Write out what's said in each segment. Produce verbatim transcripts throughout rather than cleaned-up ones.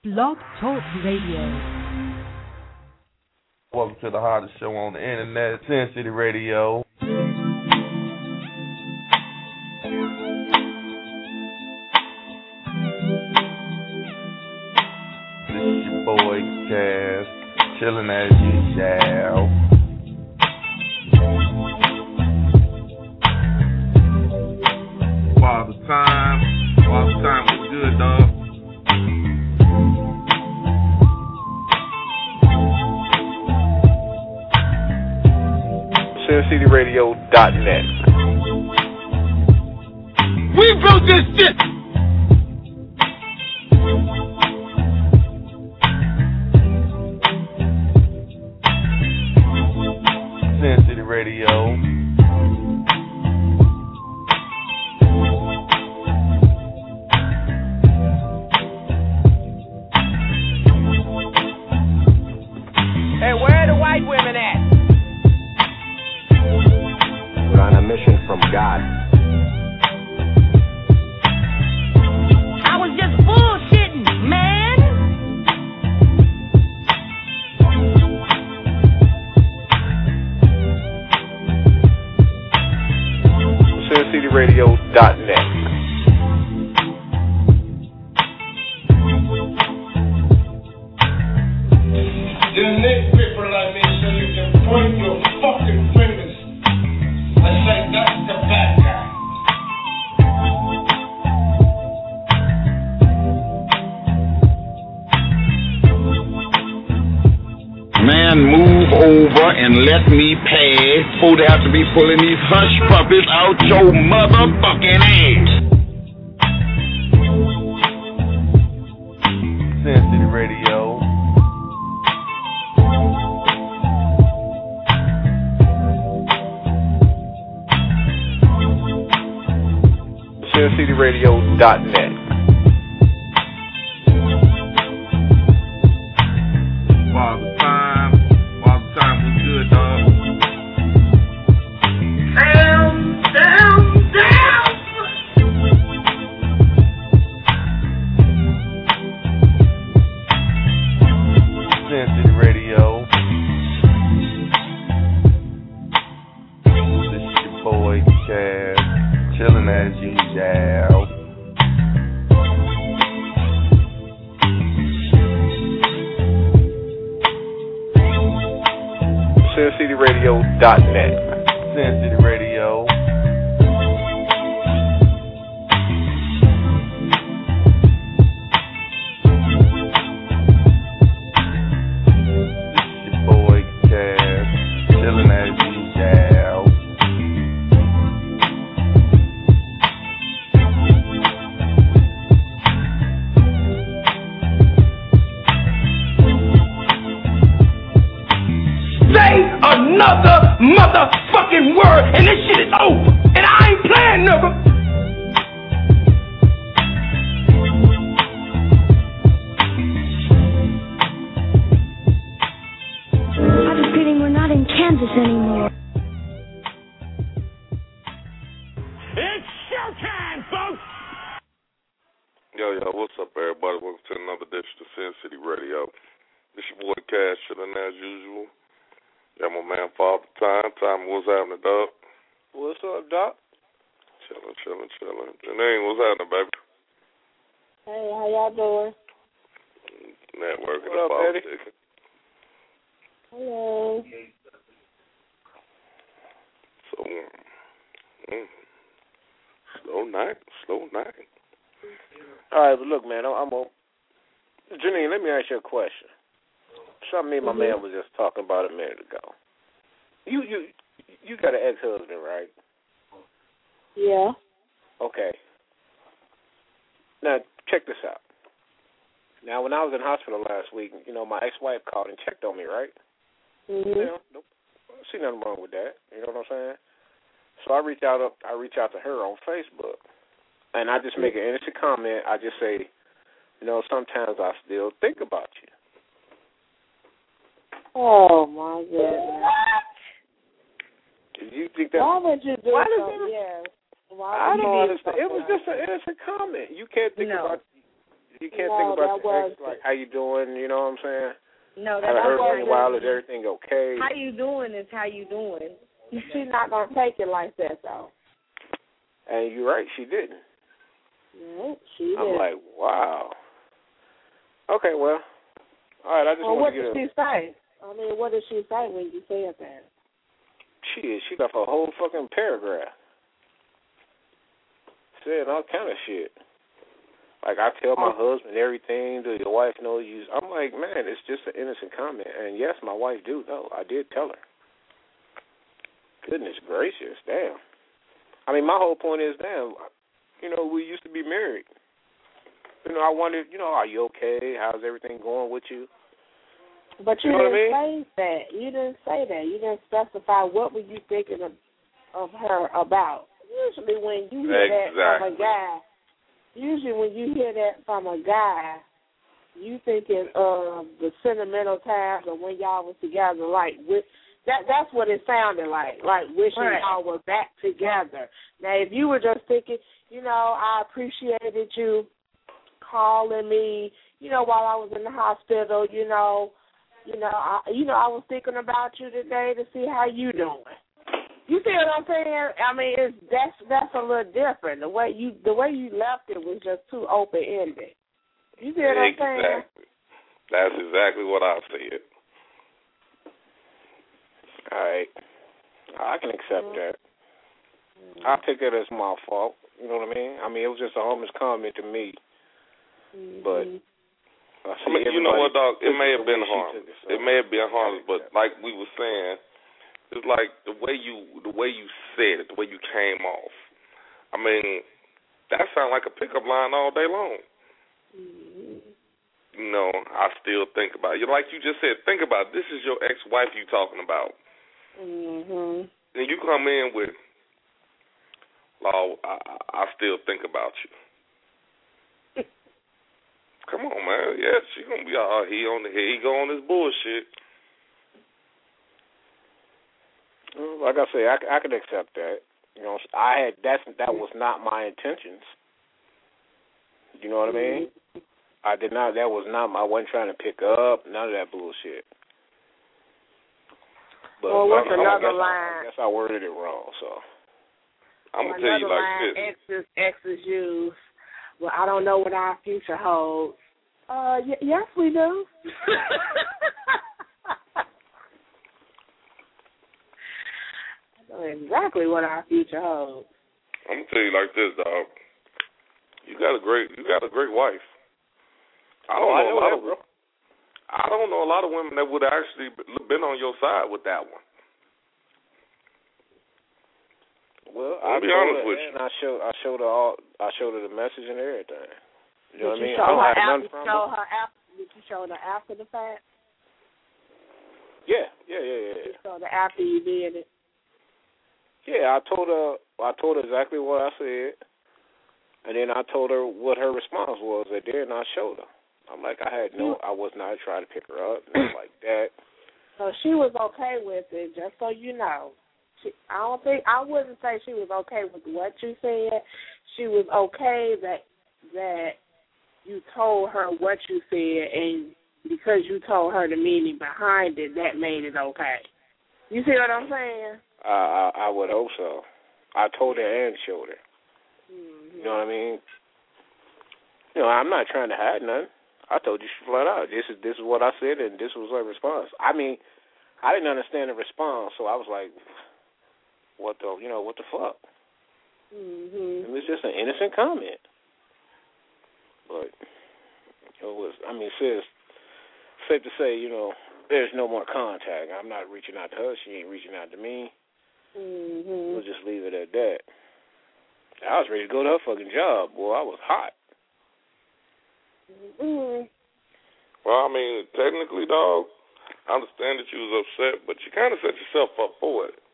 Blog Talk Radio. Welcome to the hottest show on the internet, Sin City Radio. This is your boy, Cass, chilling as usual. Father Time, Father Time was good, dog. Sin City Radio dot net. We built this shit! Sin City Radio. Hey, where are the white women at? We're on a mission from God. I was just bullshitting, man. Sin City Radio dot net. You need people like me so you can point your fucking fingers and say that's the bad guy. Man, move over and let me pass. Before they have to be pulling these hush puppies out your motherfucking ass. Sin City Radio. Sin City Radio dot net. Father Time, Father Time was good, dog. Down, down, down. Sin City Radio. This is your boy, Cass, chilling as usual. Sin City Radio dot net. Sin City Radio. This is your boy, Cass, chilling as usual. Say another motherfucking word and this shit is over. And I ain't playing, nigga. I have a feeling we're not in Kansas anymore. It's showtime, folks. Yo, yo, what's up, everybody? Welcome to another edition of Sin City Radio. This your boy, Cash, chilling as usual. Got my man, Father Time. Time, what's happening, dog? What's up, Doc? Chilling, chilling, chilling. Janine, what's happening, baby? Hey, how y'all doing? Networking What up, and Eddie? politicking. Hello. So, mm, slow night, slow night. All right, but look, man, I'm, I'm a, Janine, let me ask you a question. Something me and my Mhm. man was just talking about a minute ago. You you you got an ex-husband, right? Yeah. Okay. Now check this out. Now when I was in hospital last week, you know, my ex-wife called and checked on me, right? Mhm. You know, nope. I don't see nothing wrong with that. You know what I'm saying? So I reach out up I reach out to her on Facebook. And I just make an innocent comment. I just say, you know, sometimes I still think about you. Oh my goodness. Do you think that? Why would you do Why does something? that- Yeah. Why I would don't you do understand. It was something just an innocent comment. You can't think No. about. You can't no, think about that your ex, was like, how you doing, you know what I'm saying? No, that Haven't heard was from you in a while. Is everything okay? How you doing is how you doing. She's not going to take it like that, though. And you're right, she didn't. No, she I'm didn't. like, wow. Okay, well, all right, I just well, want what to get did a... she say? I mean, what did she say when you said that? Shit, she left a whole fucking paragraph. Said all kind of shit. Like, I tell my Oh. husband everything, do your wife know you? I'm like, man, it's just an innocent comment. And yes, my wife do know. I did tell her. Goodness gracious, damn. I mean, my whole point is, damn, you know, we used to be married. You know, I wondered, you know, are you okay? How's everything going with you? But you, You know what didn't I mean? say that. You didn't say that. You didn't specify what were you thinking of, of her about. Usually when you hear that from a guy, usually when you hear that from a guy, you thinking of the sentimental times of when y'all was together, like with that. That's what it sounded like, like wishing Right. y'all were back together. Now, if you were just thinking, you know, I appreciated you calling me, you know, while I was in the hospital, you know, you know, I, you know, I was thinking about you today to see how you doing. You see what I'm saying? I mean, it's that's that's a little different. The way you the way you left it was just too open ended. You see what exactly. I'm saying? That's exactly what I said. All right. I can accept Mm-hmm. that. I'll take that as my fault. You know what I mean? I mean, it was just a harmless comment to me. Mm-hmm. But I, I mean, you know what, dog? It may have been harmless. It, so. It may have been harmless, but like we were saying, it's like the way you the way you said it, the way you came off. I mean, that sounds like a pickup line all day long. Mm-hmm. You know, I still think about it. Like you just said, think about it. This is your ex-wife you talking about. Mm-hmm. And you come in with, "Law, I, I still think about you." Come on, man. Yeah, she gonna be all right. He on the he go on this bullshit. Like I say, I, I could accept that. You know, I had that's that was not my intentions. You know what I mean? I did not. That was not. I wasn't trying to pick up none of that bullshit. But well, what's I, another I guess line? I, I guess I worded it wrong. So I'm gonna tell you like line, this. Exes, exes use. Well, I don't know what our future holds. Uh, y- yes, we do. I know exactly what our future holds. I'm gonna tell you like this, dog. You got a great, you got a great wife. I don't oh, know, I know a lot that, of, bro. I don't know a lot of women that would actually been on your side with that one. Well, I'll I be told honest her with that, you. and I showed, I showed her all, I showed her the message and everything. You know what I Did mean? you I show don't her have after, nothing from show her. her after? Did you show her after the fact? Yeah, yeah, yeah, yeah. You showed her after you did it. Yeah, I told her, I told her exactly what I said, and then I told her what her response was. And then I showed her. I'm like, I had no, I was not trying to pick her up, nothing like that. So she was okay with it, just so you know. She, I don't think I wouldn't say she was okay with what you said. She was okay that that you told her what you said, and because you told her the meaning behind it, that made it okay. You see what I'm saying? I, I, I would hope so. I told her and showed her. Mm-hmm. You know what I mean? You know, I'm not trying to hide nothing. I told you flat out. This is this is what I said, and this was her response. I mean, I didn't understand the response, so I was like, "What the, you know, what the fuck?" Mm-hmm. It was just an innocent comment, but it was. I mean, sis, safe to say, you know, there's no more contact. I'm not reaching out to her. She ain't reaching out to me. Mm-hmm. We'll just leave it at that. I was ready to go to her fucking job, boy. I was hot. Mm-hmm. Well, I mean, technically, dog, I understand that you was upset, but you kind of set yourself up for it.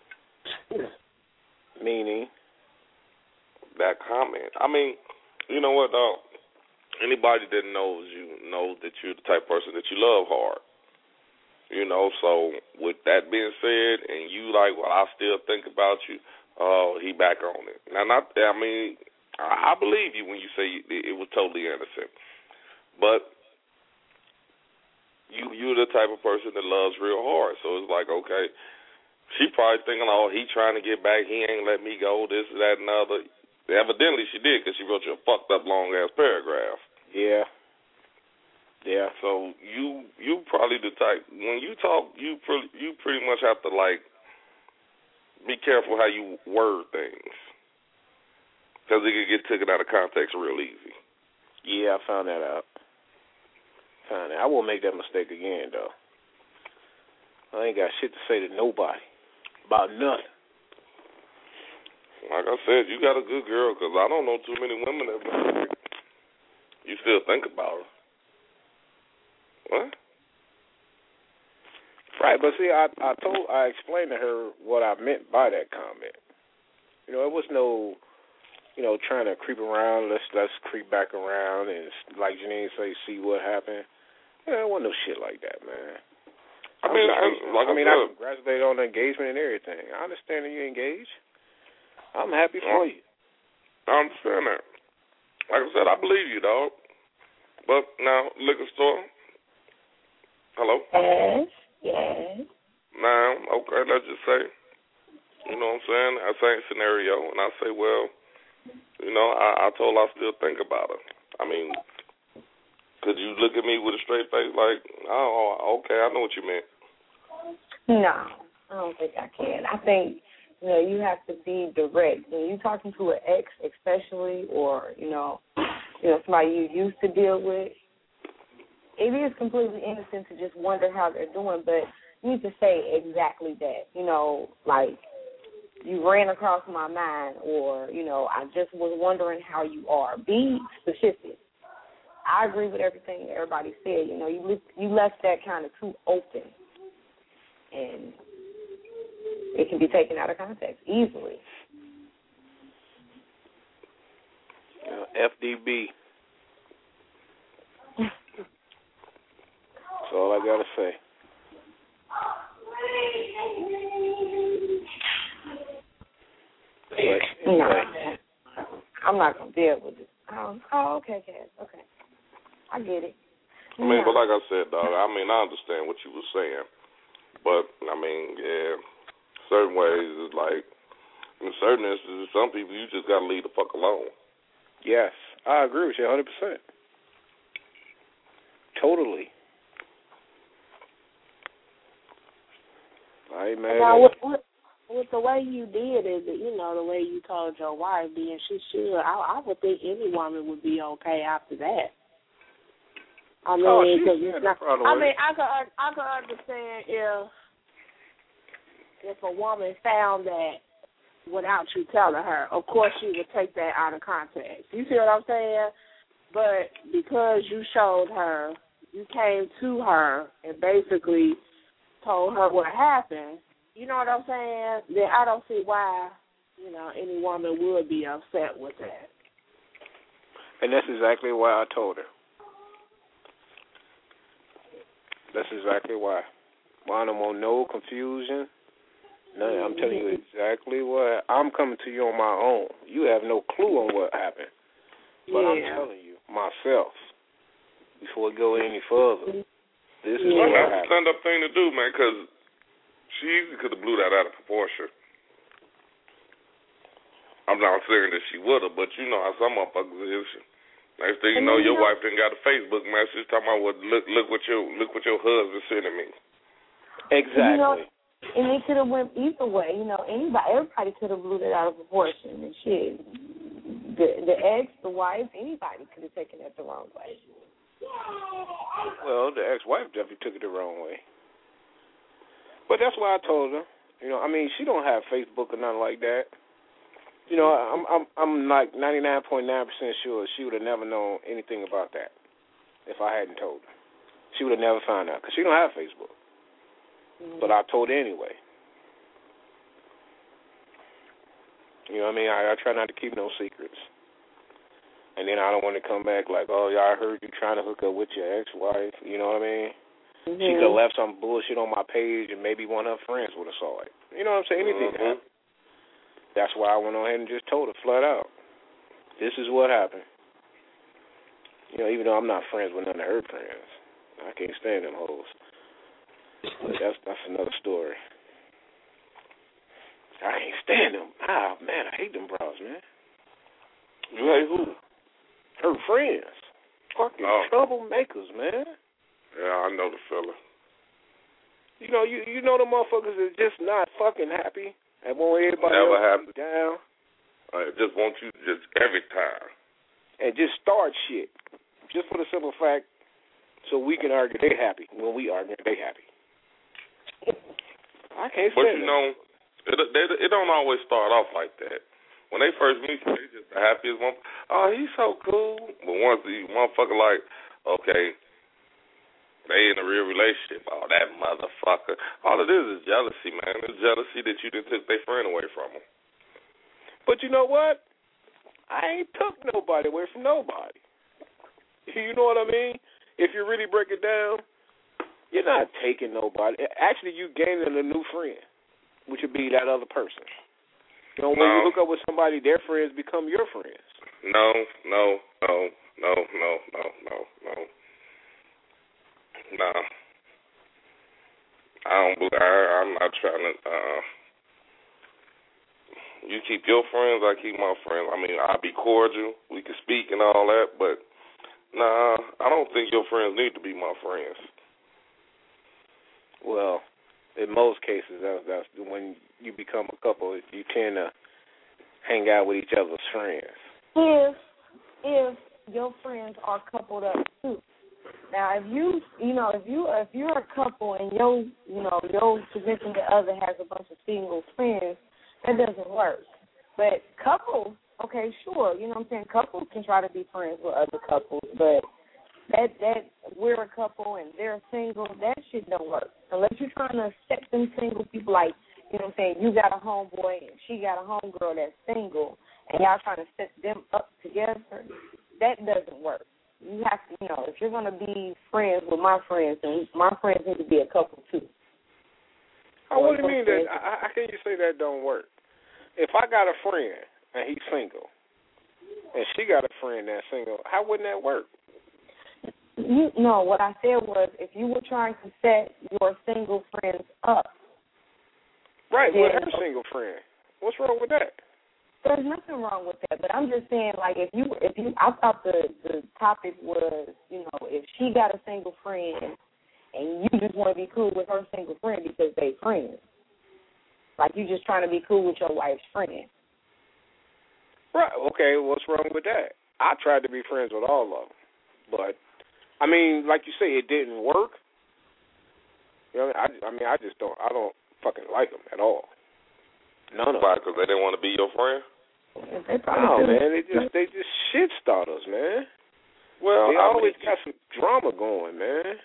Meaning? That comment. I mean, you know what, dog? Anybody that knows you knows that you're the type of person that you love hard. You know, so with that being said, and you like, well, I still think about you, oh, he back on it. Now, not, I mean, I, I believe you when you say it was totally innocent. But you, you're the type of person that loves real hard. So it's like, okay, she probably thinking, oh, he trying to get back. He ain't let me go, this, that, and other. Evidently she did because she wrote you a fucked up long-ass paragraph. Yeah. Yeah. So you you probably the type, when you talk, you pretty, you pretty much have to, like, be careful how you word things. Because it can get taken out of context real easy. Yeah, I found that out. Found that. I won't make that mistake again, though. I ain't got shit to say to nobody about nothing. Like I said, you got a good girl, because I don't know too many women that you still think about her. What? Right, but see, I I told I explained to her what I meant by that comment. You know, it was no, you know, trying to creep around. Let's let's creep back around and, like Janine say, see what happened. Yeah, it wasn't no shit like that, man. I mean, I, like I mean, I, I congratulate on the engagement and everything. I understand that you engaged. I'm happy for you. I understand that. Like I said, I believe you, dog. But now, liquor store. Hello? Yes, yes. Now, okay, let's just say, you know what I'm saying, that same scenario, and I say, well, you know, I, I told her I still think about her. I mean, could you look at me with a straight face like, oh, okay, I know what you meant? No, I don't think I can. I think, you know, you have to be direct. When you're talking to an ex especially, or, you know, you know, somebody you used to deal with, it is completely innocent to just wonder how they're doing, but you need to say exactly that. You know, like, you ran across my mind, or, you know, I just was wondering how you are. Be specific. I agree with everything everybody said. You know, you you left that kind of too open, and it can be taken out of context easily. Uh, F D B. That's all I gotta say. But anyway. No, I'm not gonna deal with it. Oh, oh okay, Cass. Okay, I get it. I mean, no. but like I said, dog, I mean, I understand what you were saying, but I mean, yeah, certain ways is like, in certain instances, some people you just gotta leave the fuck alone. Yes, I agree with you one hundred percent. Totally. I ain't mad now, at with, with, with the way you did it, you know, the way you told your wife, then she should. I, I would think any woman would be okay after that. I mean, oh, she, cause she it's not, not, I mean, I could, I could understand if if a woman found that without you telling her. Of course, she would take that out of context. You see what I'm saying? But because you showed her, you came to her and basically told her what happened, you know what I'm saying? Then I don't see why, you know, any woman would be upset with that. And that's exactly why I told her. That's exactly why. Why I don't want no confusion. No, I'm telling you exactly what. I'm coming to you on my own. You have no clue on what happened. But yeah. I'm telling you myself before we go any further. This is well, what that's happened. a stand-up thing to do, man, because she easily could have blew that out of proportion. I'm not saying that she would have, but you know how some motherfuckers is. Next thing you know, your wife done got a Facebook message talking about what look look what your look what your husband sending me. Exactly. You know, and it could have went either way. You know, anybody, everybody could have blew that out of proportion and shit. The the ex, the wife, anybody could have taken that the wrong way. Well, the ex-wife definitely took it the wrong way. But that's why I told her. You know, I mean, she don't have Facebook or nothing like that. You know, I'm I'm I'm like ninety-nine point nine percent sure she would have never known anything about that if I hadn't told her. She would have never found out because she don't have Facebook. Mm-hmm. But I told her anyway. You know what I mean? I, I try not to keep no secrets. And then I don't want to come back like, oh, yeah, I heard you trying to hook up with your ex-wife. You know what I mean? Mm-hmm. She could have left some bullshit on my page and maybe one of her friends would have saw it. You know what I'm saying? Anything mm-hmm. could happen. That's why I went on ahead and just told her flat out. this is what happened. You know, even though I'm not friends with none of her friends, I can't stand them hoes. But that's that's another story. I can't stand them. Ah, man, I hate them bros, man. You hate who? Her friends. Fucking oh. troublemakers, man. Yeah, I know the fella. You know, you you know the motherfuckers that just not fucking happy and want everybody Never else happen. to be down. I just want you just every time. And just start shit. Just for the simple fact, so we can argue they happy. When we argue, they happy. I can't But stand you them. know, it, they, it don't always start off like that. When they first meet you, they just the happiest one. Oh, he's so cool. But once the motherfucker like, okay, they in a real relationship. Oh, that motherfucker. All it is is jealousy, man. It's jealousy that you didn't took their friend away from them. But you know what? I ain't took nobody away from nobody. You know what I mean? If you really break it down, you're not taking nobody. Actually, you gaining a new friend, which would be that other person. You know, when no. you hook up with somebody, their friends become your friends. No, no, no, no, no, no, no, no. No. I don't believe, I, I'm not trying to, uh, you keep your friends, I keep my friends. I mean, I'll be cordial, we can speak and all that, but nah, I don't think your friends need to be my friends. Well, in most cases, that's, that's when you become a couple, you tend to hang out with each other's friends. If if your friends are coupled up too. Now, if you you know if you if you're a couple and your you know your significant other has a bunch of single friends, that doesn't work. But couples, okay, sure, you know what I'm saying. Couples can try to be friends with other couples, but that that we're a couple and they're single, that shit don't work unless you're trying to set them single people like. You know what I'm saying? You got a homeboy and she got a homegirl that's single, and y'all trying to set them up together. That doesn't work. You have to, you know, if you're going to be friends with my friends, then my friends need to be a couple too. Oh, what do you mean that? How can you say that don't work? If I got a friend and he's single, and she got a friend that's single, how wouldn't that work? You no, what I said was if you were trying to set your single friends up. Right, with her single friend. What's wrong with that? There's nothing wrong with that, but I'm just saying, like, if you, if you, I thought the the topic was, you know, if she got a single friend and you just want to be cool with her single friend because they friends, like you just trying to be cool with your wife's friend. Right. Okay. What's wrong with that? I tried to be friends with all of them, but I mean, like you say, it didn't work. You know, I, I mean, I just don't, I don't. fucking like them at all. None of Why? them. Because they didn't want to be your friend? No, man. They just they just shit starters, man. Well, they I always mean, got some drama going, man.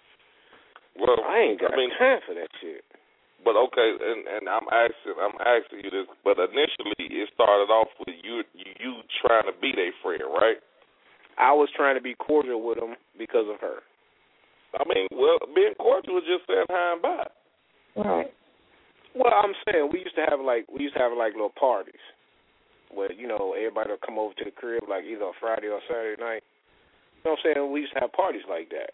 Well, I ain't got I mean, time for that shit. But okay, and, and I'm asking, I'm asking you this. But initially, it started off with you, you trying to be their friend, right? I was trying to be cordial with them because of her. I mean, well, being cordial is just saying hi and bye. Right. Well, I'm saying we used to have like we used to have like little parties where you know everybody would come over to the crib like either a Friday or Saturday night. You know what I'm saying? We used to have parties like that.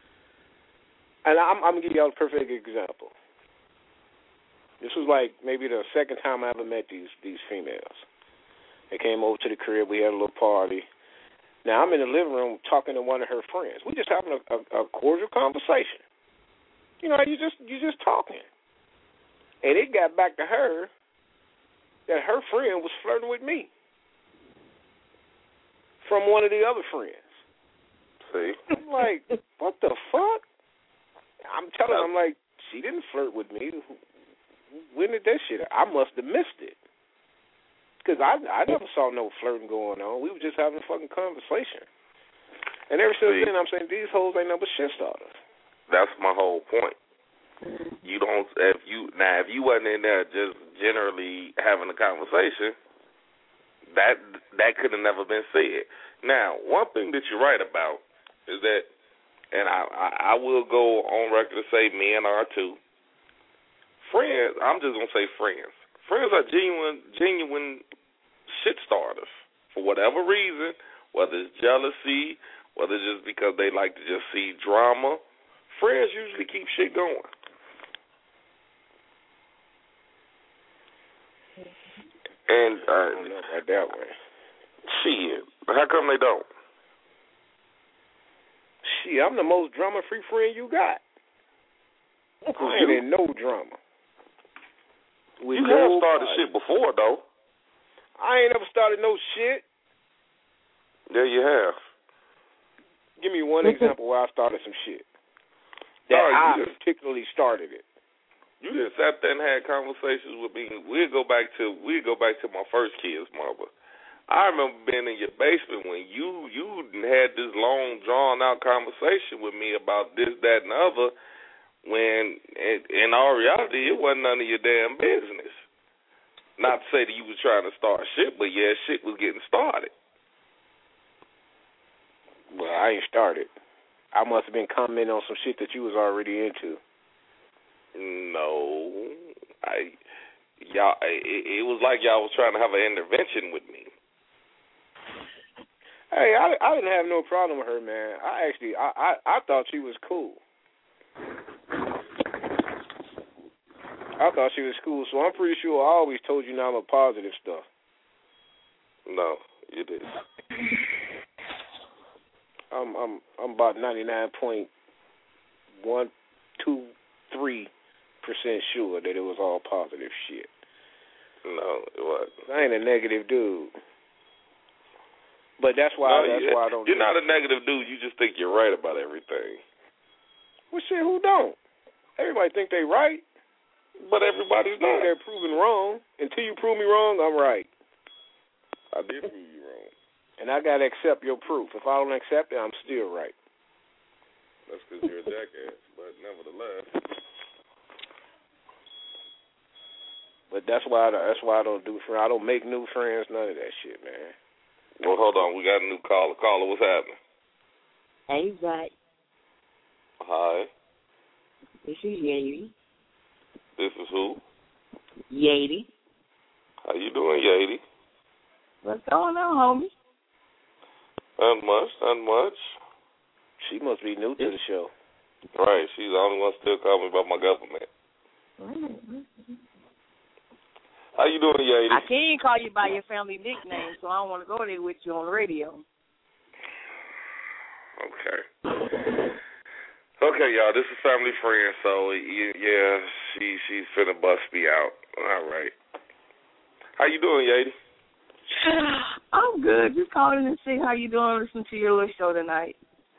And I'm, I'm gonna give y'all a perfect example. This was like maybe the second time I ever met these these females. They came over to the crib. We had a little party. Now I'm in the living room talking to one of her friends. We just having a, a, a cordial conversation. You know, you just you just talking. And it got back to her that her friend was flirting with me from one of the other friends. See? I'm like, what the fuck? I'm telling her, I'm like, she didn't flirt with me. When did that shit? I must have missed it. Because I, I never saw no flirting going on. We were just having a fucking conversation. And ever since See? then, I'm saying, these hoes ain't nothing but shit starters. That's my whole point. You don't, if you, now if you wasn't in there just generally having a conversation, that that could have never been said. Now, one thing that you're right about is that, and I, I, I will go on record to say men are too. Friends, I'm just going to say friends. Friends are genuine, genuine shit starters. for whatever reason, whether it's jealousy, whether it's just because they like to just see drama, friends usually keep shit going. And uh, I don't know about that way. Shit, how come they don't? Shit, I'm the most drama-free friend you got. I ain't in no drama. With you have started shit before, though. I ain't ever started no shit. Yeah, you have. Give me one example where I started some shit. That Sorry, I just, particularly started it. You just sat there and had conversations with me. We'll go back to we'll go back to my first kid's mother. I remember being in your basement when you you had this long, drawn out conversation with me about this, that, and the other. When in all reality, it wasn't none of your damn business. Not to say that you was trying to start shit, but yeah, shit was getting started. Well, I ain't started. I must have been commenting on some shit that you was already into. No, I y'all. It, it was like y'all was trying to have an intervention with me. Hey, I, I didn't have no problem with her, man. I actually, I, I, I thought she was cool. I thought she was cool, so I'm pretty sure I always told you now the positive stuff. No, you didn't. I'm I'm I'm about ninety nine point one two three percent sure that it was all positive shit. No, it wasn't. I ain't a negative dude. But that's why no, that's you, why I don't. You're do not it. a negative dude. You just think you're right about everything. Well, shit, who don't? Everybody think they right, but everybody's not. They're proven wrong. Until you prove me wrong, I'm right. I did prove you wrong, and I gotta accept your proof. If I don't accept it, I'm still right. That's because you're a jackass. But nevertheless. But that's why I, that's why I don't do friends. I don't make new friends. None of that shit, man. Well, hold on. We got a new caller. Caller, what's happening? Hey, Zach. Hi. This is Yady. This is who? Yady. How you doing, Yady? What's going on, homie? Not much, not much. She must be new to the show. Right. She's the only one still calling me about my government. Mm-hmm. How you doing, Yady? I can't call you by your family nickname, so I don't want to go there with you on the radio. Okay. Okay, y'all. This is family friend, so yeah, she she's finna bust me out. All right. How you doing, Yady? I'm good. Just calling and see how you doing. Listen to your little show tonight.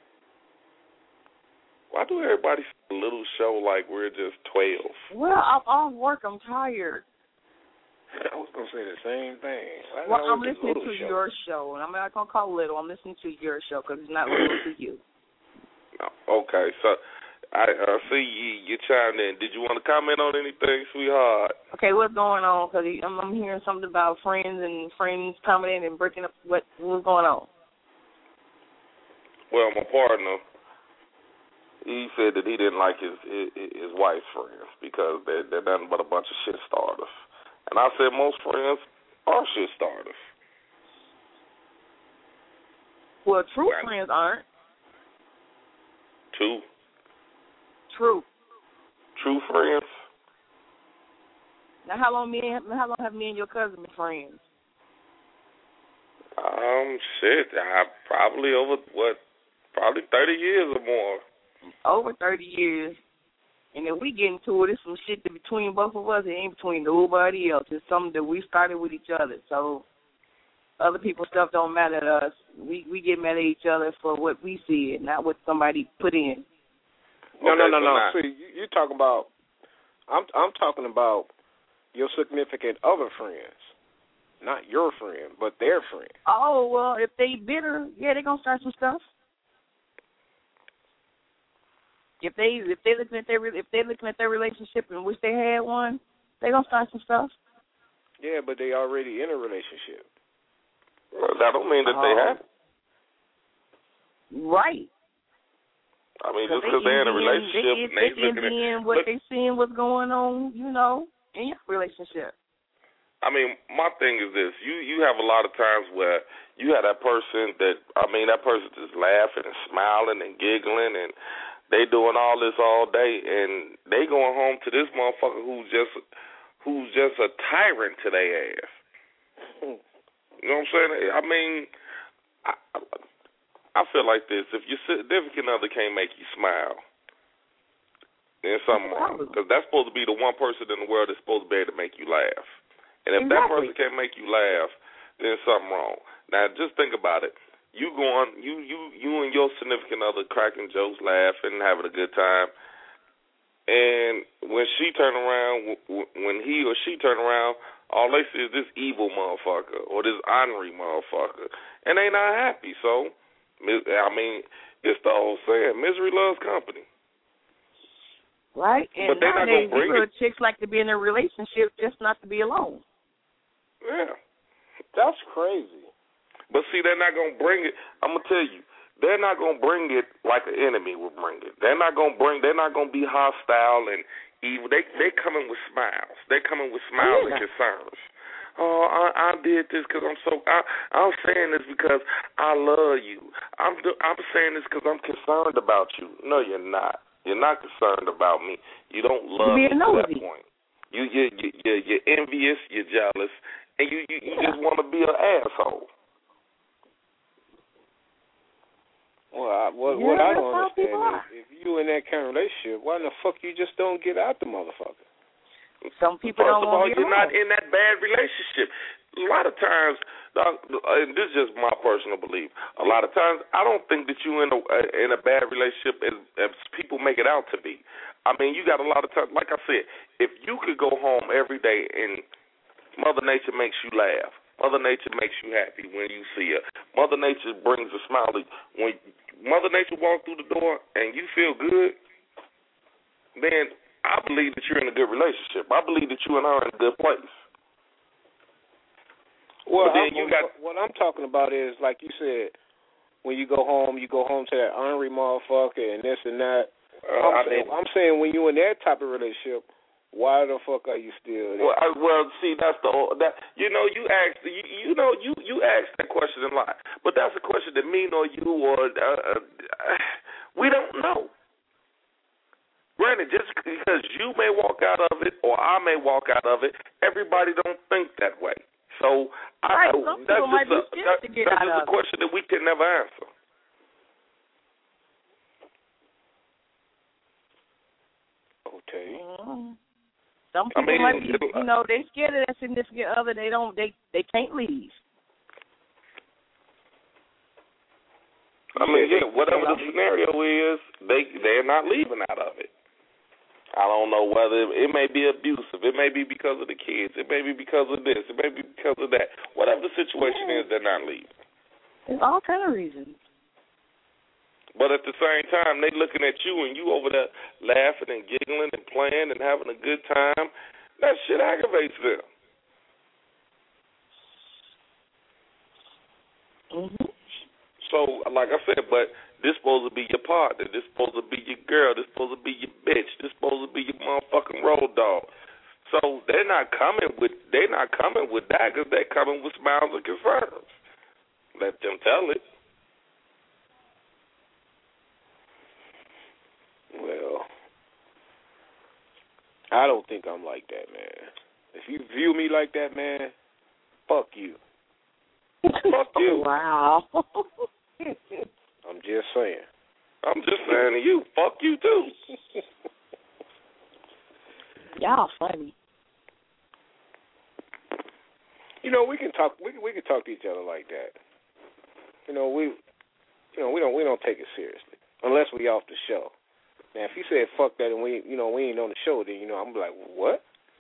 Why do everybody say a little show like we're just twelve? Well, I'm off work. I'm tired. I was going to say the same thing. Why well, I'm listening to show? your show, and I'm not going to call little. I'm listening to your show because it's not little to you. Okay, so I uh, see you, you chimed in. Did you want to comment on anything, sweetheart? Okay, what's going on? Because I'm, I'm hearing something about friends and friends coming in and breaking up. What What's going on? Well, my partner, he said that he didn't like his his, his wife's friends because they're, they're nothing but a bunch of shit starters. And I said most friends are shit starters. Well, true right. friends aren't. True. True. True friends. Now, how long me and, how long have me and your cousin been friends? Um, shit, I probably over what, probably thirty years or more. Over thirty years. And if we get into it, it's some shit that between both of us. It ain't between nobody else. It's something that we started with each other. So other people's stuff don't matter to us. We we get mad at each other for what we see, not what somebody put in. No, okay, no, no, so no. now, See, you, you're talking about. I'm I'm talking about your significant other friends, not your friend, but their friend. Oh well, if they bitter, yeah, they gonna start some stuff. If they if they looking at their if they looking at their relationship and wish they had one, they gonna start some stuff. Yeah, but they already in a relationship. Well, that don't mean that oh. they have. Right. I mean, so just because they they're in a relationship, they, and they, they looking at at what look, they seeing what's going on, you know, in your relationship. I mean, my thing is this: you you have a lot of times where you have that person that I mean, that person just laughing and smiling and giggling, and they doing all this all day, and they going home to this motherfucker who's just who's just a tyrant to their ass. You know what I'm saying? I mean, I, I feel like this: if your significant other can't make you smile, then something wrong, because that's supposed to be the one person in the world that's supposed to be able to make you laugh. And if exactly. that person can't make you laugh, then something wrong. Now, just think about it. You going, you you you and your significant other cracking jokes, laughing, having a good time, and when she turn around, when he or she turn around, all they see is this evil motherfucker or this ornery motherfucker, and they not happy. So, I mean, it's the old saying: misery loves company. Right, and but they're nowadays, not gonna bring you know, it. chicks like to be in a relationship just not to be alone. Yeah, that's crazy. But see, they're not gonna bring it. I'm gonna tell you, they're not gonna bring it like an enemy would bring it. They're not gonna bring. They're not gonna be hostile and evil. They they coming with smiles. They're coming with smiles yeah. and concerns. Oh, I, I did this because I'm so. I, I'm saying this because I love you. I'm I'm saying this because I'm concerned about you. No, you're not. You're not concerned about me. You don't love me to that point. You you you you're, you're envious. You're jealous, and you you, you yeah. just want to be an asshole. Well, I, what, yeah, what I don't understand is if you in that kind of relationship, why in the fuck you just don't get out the motherfucker? Some people First don't of all, want to you're not in that bad relationship. A lot of times, and this is just my personal belief, a lot of times I don't think that you're in a, in a bad relationship as, as people make it out to be. I mean, you got a lot of times, like I said, if you could go home every day and Mother Nature makes you laugh, Mother Nature makes you happy when you see her, Mother Nature brings a smile. When Mother Nature walks through the door and you feel good, then I believe that you're in a good relationship. I believe that you and her are in a good place. Well, but then I'm, you got, what I'm talking about is, like you said, when you go home, you go home to that ornery motherfucker and this and that. Uh, I'm, I saying, I'm saying when you're in that type of relationship, why the fuck are you still there? Well, I, well, see, that's the that you know you asked you, you know you you asked that question a lot, but that's a question that me nor you or uh, uh, we don't know. Granted, just because you may walk out of it or I may walk out of it, everybody don't think that way. So right, I, some that's people might just, be a, that, to get that's out just of a question it. that we can never answer. Okay. Mm-hmm. Some people I mean, might be, you know, they scared of that significant other. They don't, they, they can't leave. I mean, yeah, whatever the scenario is, they they're not leaving out of it. I don't know whether it may be abusive, it may be because of the kids, it may be because of this, it may be because of that. Whatever the situation yeah. is, they're not leaving. There's all kind of reasons. But at the same time, they looking at you and you over there laughing and giggling and playing and having a good time. That shit aggravates them. Mm-hmm. So, like I said, but this supposed to be your partner. This supposed to be your girl. This supposed to be your bitch. This supposed to be your motherfucking road dog. So they're not coming with they're not coming with daggers. They're coming with smiles and concerns. Let them tell it. Well, I don't think I'm like that, man. If you view me like that, man, fuck you. Fuck you. Wow. I'm just saying. I'm just saying to you, fuck you too. Y'all funny. You know, we can talk. We we can talk to each other like that. You know, we, you know, we don't we don't take it seriously unless we off the show. Now, if you said fuck that and we, you know, we ain't on the show, then you know, I'm like, what?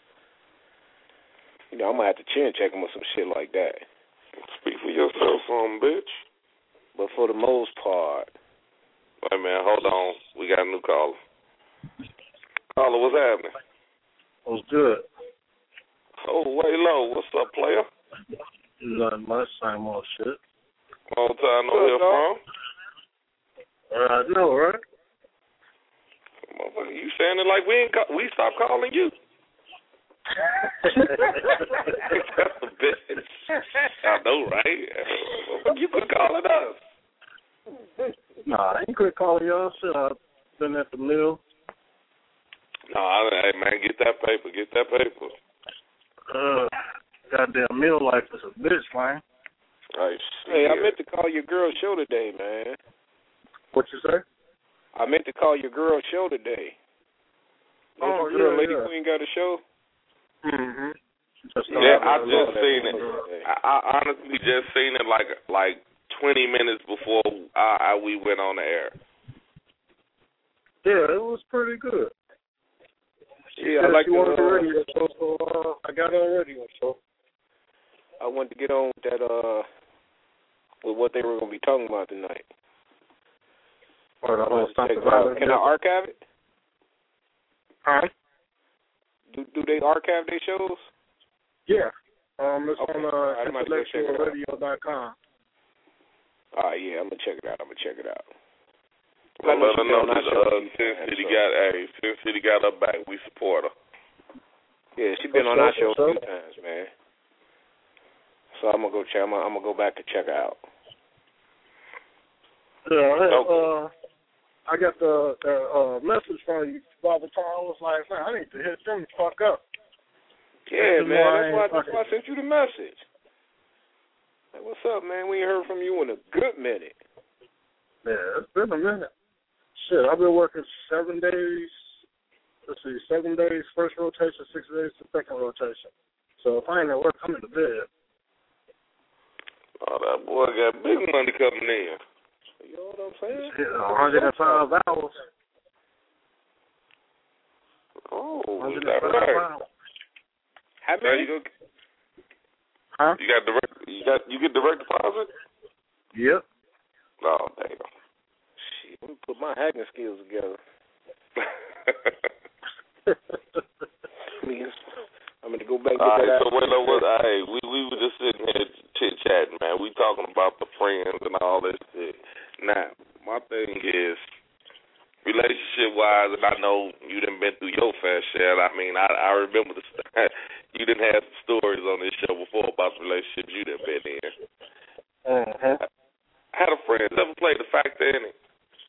You know, I'm gonna have to chin check him with some shit like that. Speak for yourself, son, bitch. But for the most part. Wait a minute, hold on. We got a new caller. Caller, what's happening? What's good? Oh, way low. What's up, player? Nothing much, same old shit. Long time no hear from. Uh, I know, right? Motherfucker, you saying it like we ain't ca- we stopped calling you. That's a bitch. I know, right? You quit calling us. Nah, I ain't quit calling y'all. Shit, I've been at the mill. Nah, hey, man, get that paper. Get that paper. Uh, goddamn mill life is a bitch, man. Right. Hey, I meant to call your girl show today, man. What you say? I meant to call your girl show today. Oh, your girl, yeah, Lady yeah. Queen, got a show? Mm-hmm. Just yeah, I just that seen it. I, I honestly just seen it like like twenty minutes before I, I, we went on the air. Yeah, it was pretty good. Yeah, I like you wanted the a radio show, so uh, I got on a radio show. I wanted to get on with that uh with what they were going to be talking about tonight. Or the whole Check it out. Can I archive it? Huh? Do do they archive their shows? Yeah. Um, it's Okay. on uh, Right, intellectual radio dot com. All right, yeah, I'm gonna check it out. I'm gonna check it out. Well, let her know that that uh, Sin City got hey, Sin City got her back. We support her. Yeah, she's been on our show a few times, man. So I'm gonna go check. I'm gonna, I'm gonna go back to check her out. Yeah, I, had, uh, I got the, the uh, message from you by the time I was like, man, I need to hit them the fuck up. Yeah, That's man. why That's why, I that's why I sent you the message. Like, what's up, man? We ain't heard from you in a good minute. Yeah, it's been a minute. Shit, I've been working seven days. Let's see, seven days first rotation, six days the second rotation. So if I ain't at work, I'm in the bed. Oh, that boy got big money coming in. You know what I'm saying? Shit, one hundred five hours. Oh, is one hundred that five right? hours. How Now many? you, go, Huh? you got direct. You got you get direct deposit. Yep. Oh, damn. Shit, let me put my hacking skills together. I'm gonna go back and get All right, that so wait, no, what? Hey, we we were just sitting here chit chatting, man. We talking about the friends and all this shit. Now, my thing is, relationship wise, and I know you done been through your fair share. I mean, I I remember the you didn't have some stories on this show before about the relationships you done been in. Uh-huh. I had a friend. Ever played the factor in it?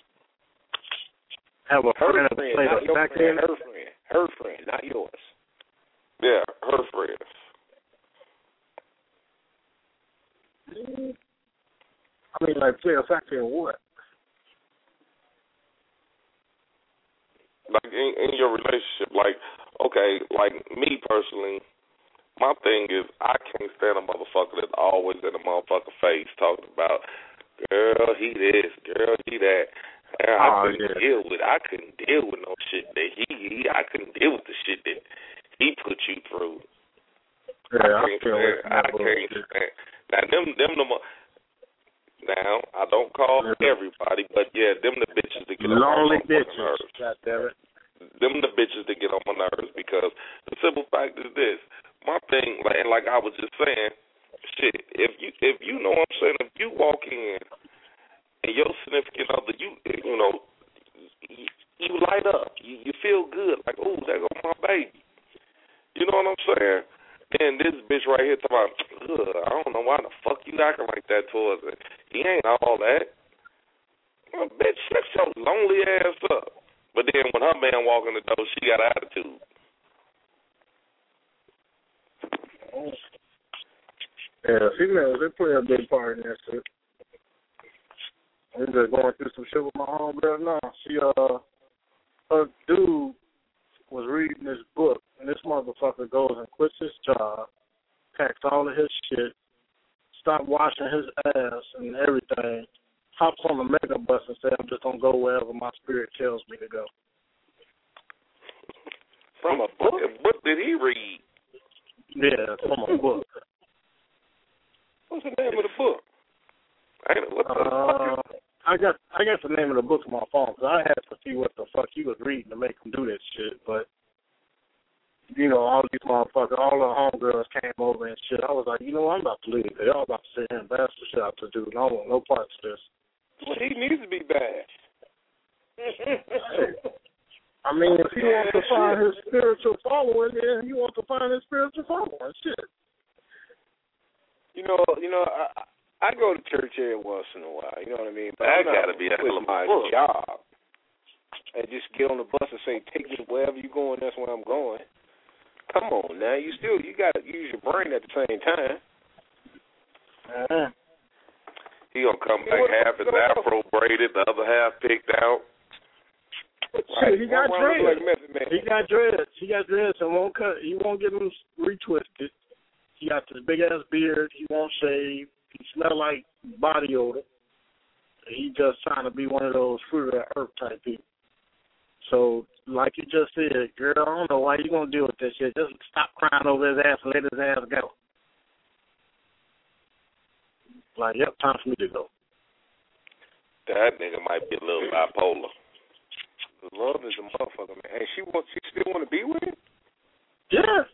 Have a her friend friend, play not the your back friend. end. Her friend, her friend, not yours. Yeah, her friends. I mean, like, play a factor in what? Like, in, in your relationship, like, okay, like, me personally, my thing is I can't stand a motherfucker that's always in a motherfucker face talking about, girl, he this, girl, he that. And I Oh, couldn't yeah. deal with I couldn't deal with no shit that he, he I couldn't deal with the shit that he put you through. Yeah, I I can't feel stand, like I can't stand. Now them them the mo- now I don't call everybody, but yeah, them the bitches that get on lonely my motherfucking bitches. nerves. God damn it. Them the bitches that get on my nerves because the simple fact is this. My thing, like and like I was just saying, shit, if you if you know what I'm saying, if you walk in and your significant other, you you know, you, you light up, you, you feel good, like, oh, there go my baby. You know what I'm saying? Then this bitch right here talking about, ugh, I don't know why the fuck you acting like that towards it. He ain't all that. Well, bitch, shut your lonely ass up. But then when her man walk in the door, she got an attitude. Yeah, females, they play a big part in that shit. I'm just going through some shit with my homegirl now. She, uh, her dude was reading this book, and this motherfucker goes and quits his job, packs all of his shit, stopped washing his ass and everything, hops on the mega bus and says, I'm just going to go wherever my spirit tells me to go. From a book? What book did he read? Yeah, from a book. What's the name of the book? I what the uh, fuck is... I got I got the name of the book on my phone because I had to see what the fuck he was reading to make him do that shit. But you know, all these motherfuckers, all the homegirls came over and shit. I was like, you know, I'm about to leave. Y'all about to sit here and bash the shit out to do. No, no parts of this. Well, he needs to be bashed. I mean, if he wants to find his spiritual following, then he wants to find his spiritual following. Shit. You know, you know, I, I go to church every once in a while. You know what I mean? But that got to be a hell of my a job. And just get on the bus and say, take me wherever you're going, that's where I'm going. Come on now, you still you got to use your brain at the same time. Uh-huh. He gonna come back half his afro braided, the other half picked out. Right. He got dreads. Like he got dreads. He got dreads and won't cut. He won't get them retwisted. He got this big ass beard. He won't shave. He smell like body odor. He just trying to be one of those fruit of the earth type people. So, like you just said, girl, I don't know why you gonna deal with this shit. Just stop crying over his ass and let his ass go. Like, yep, time for me to go. That nigga might be a little bipolar. Love is a motherfucker, man. And she wants, she still want to be with him? Yeah.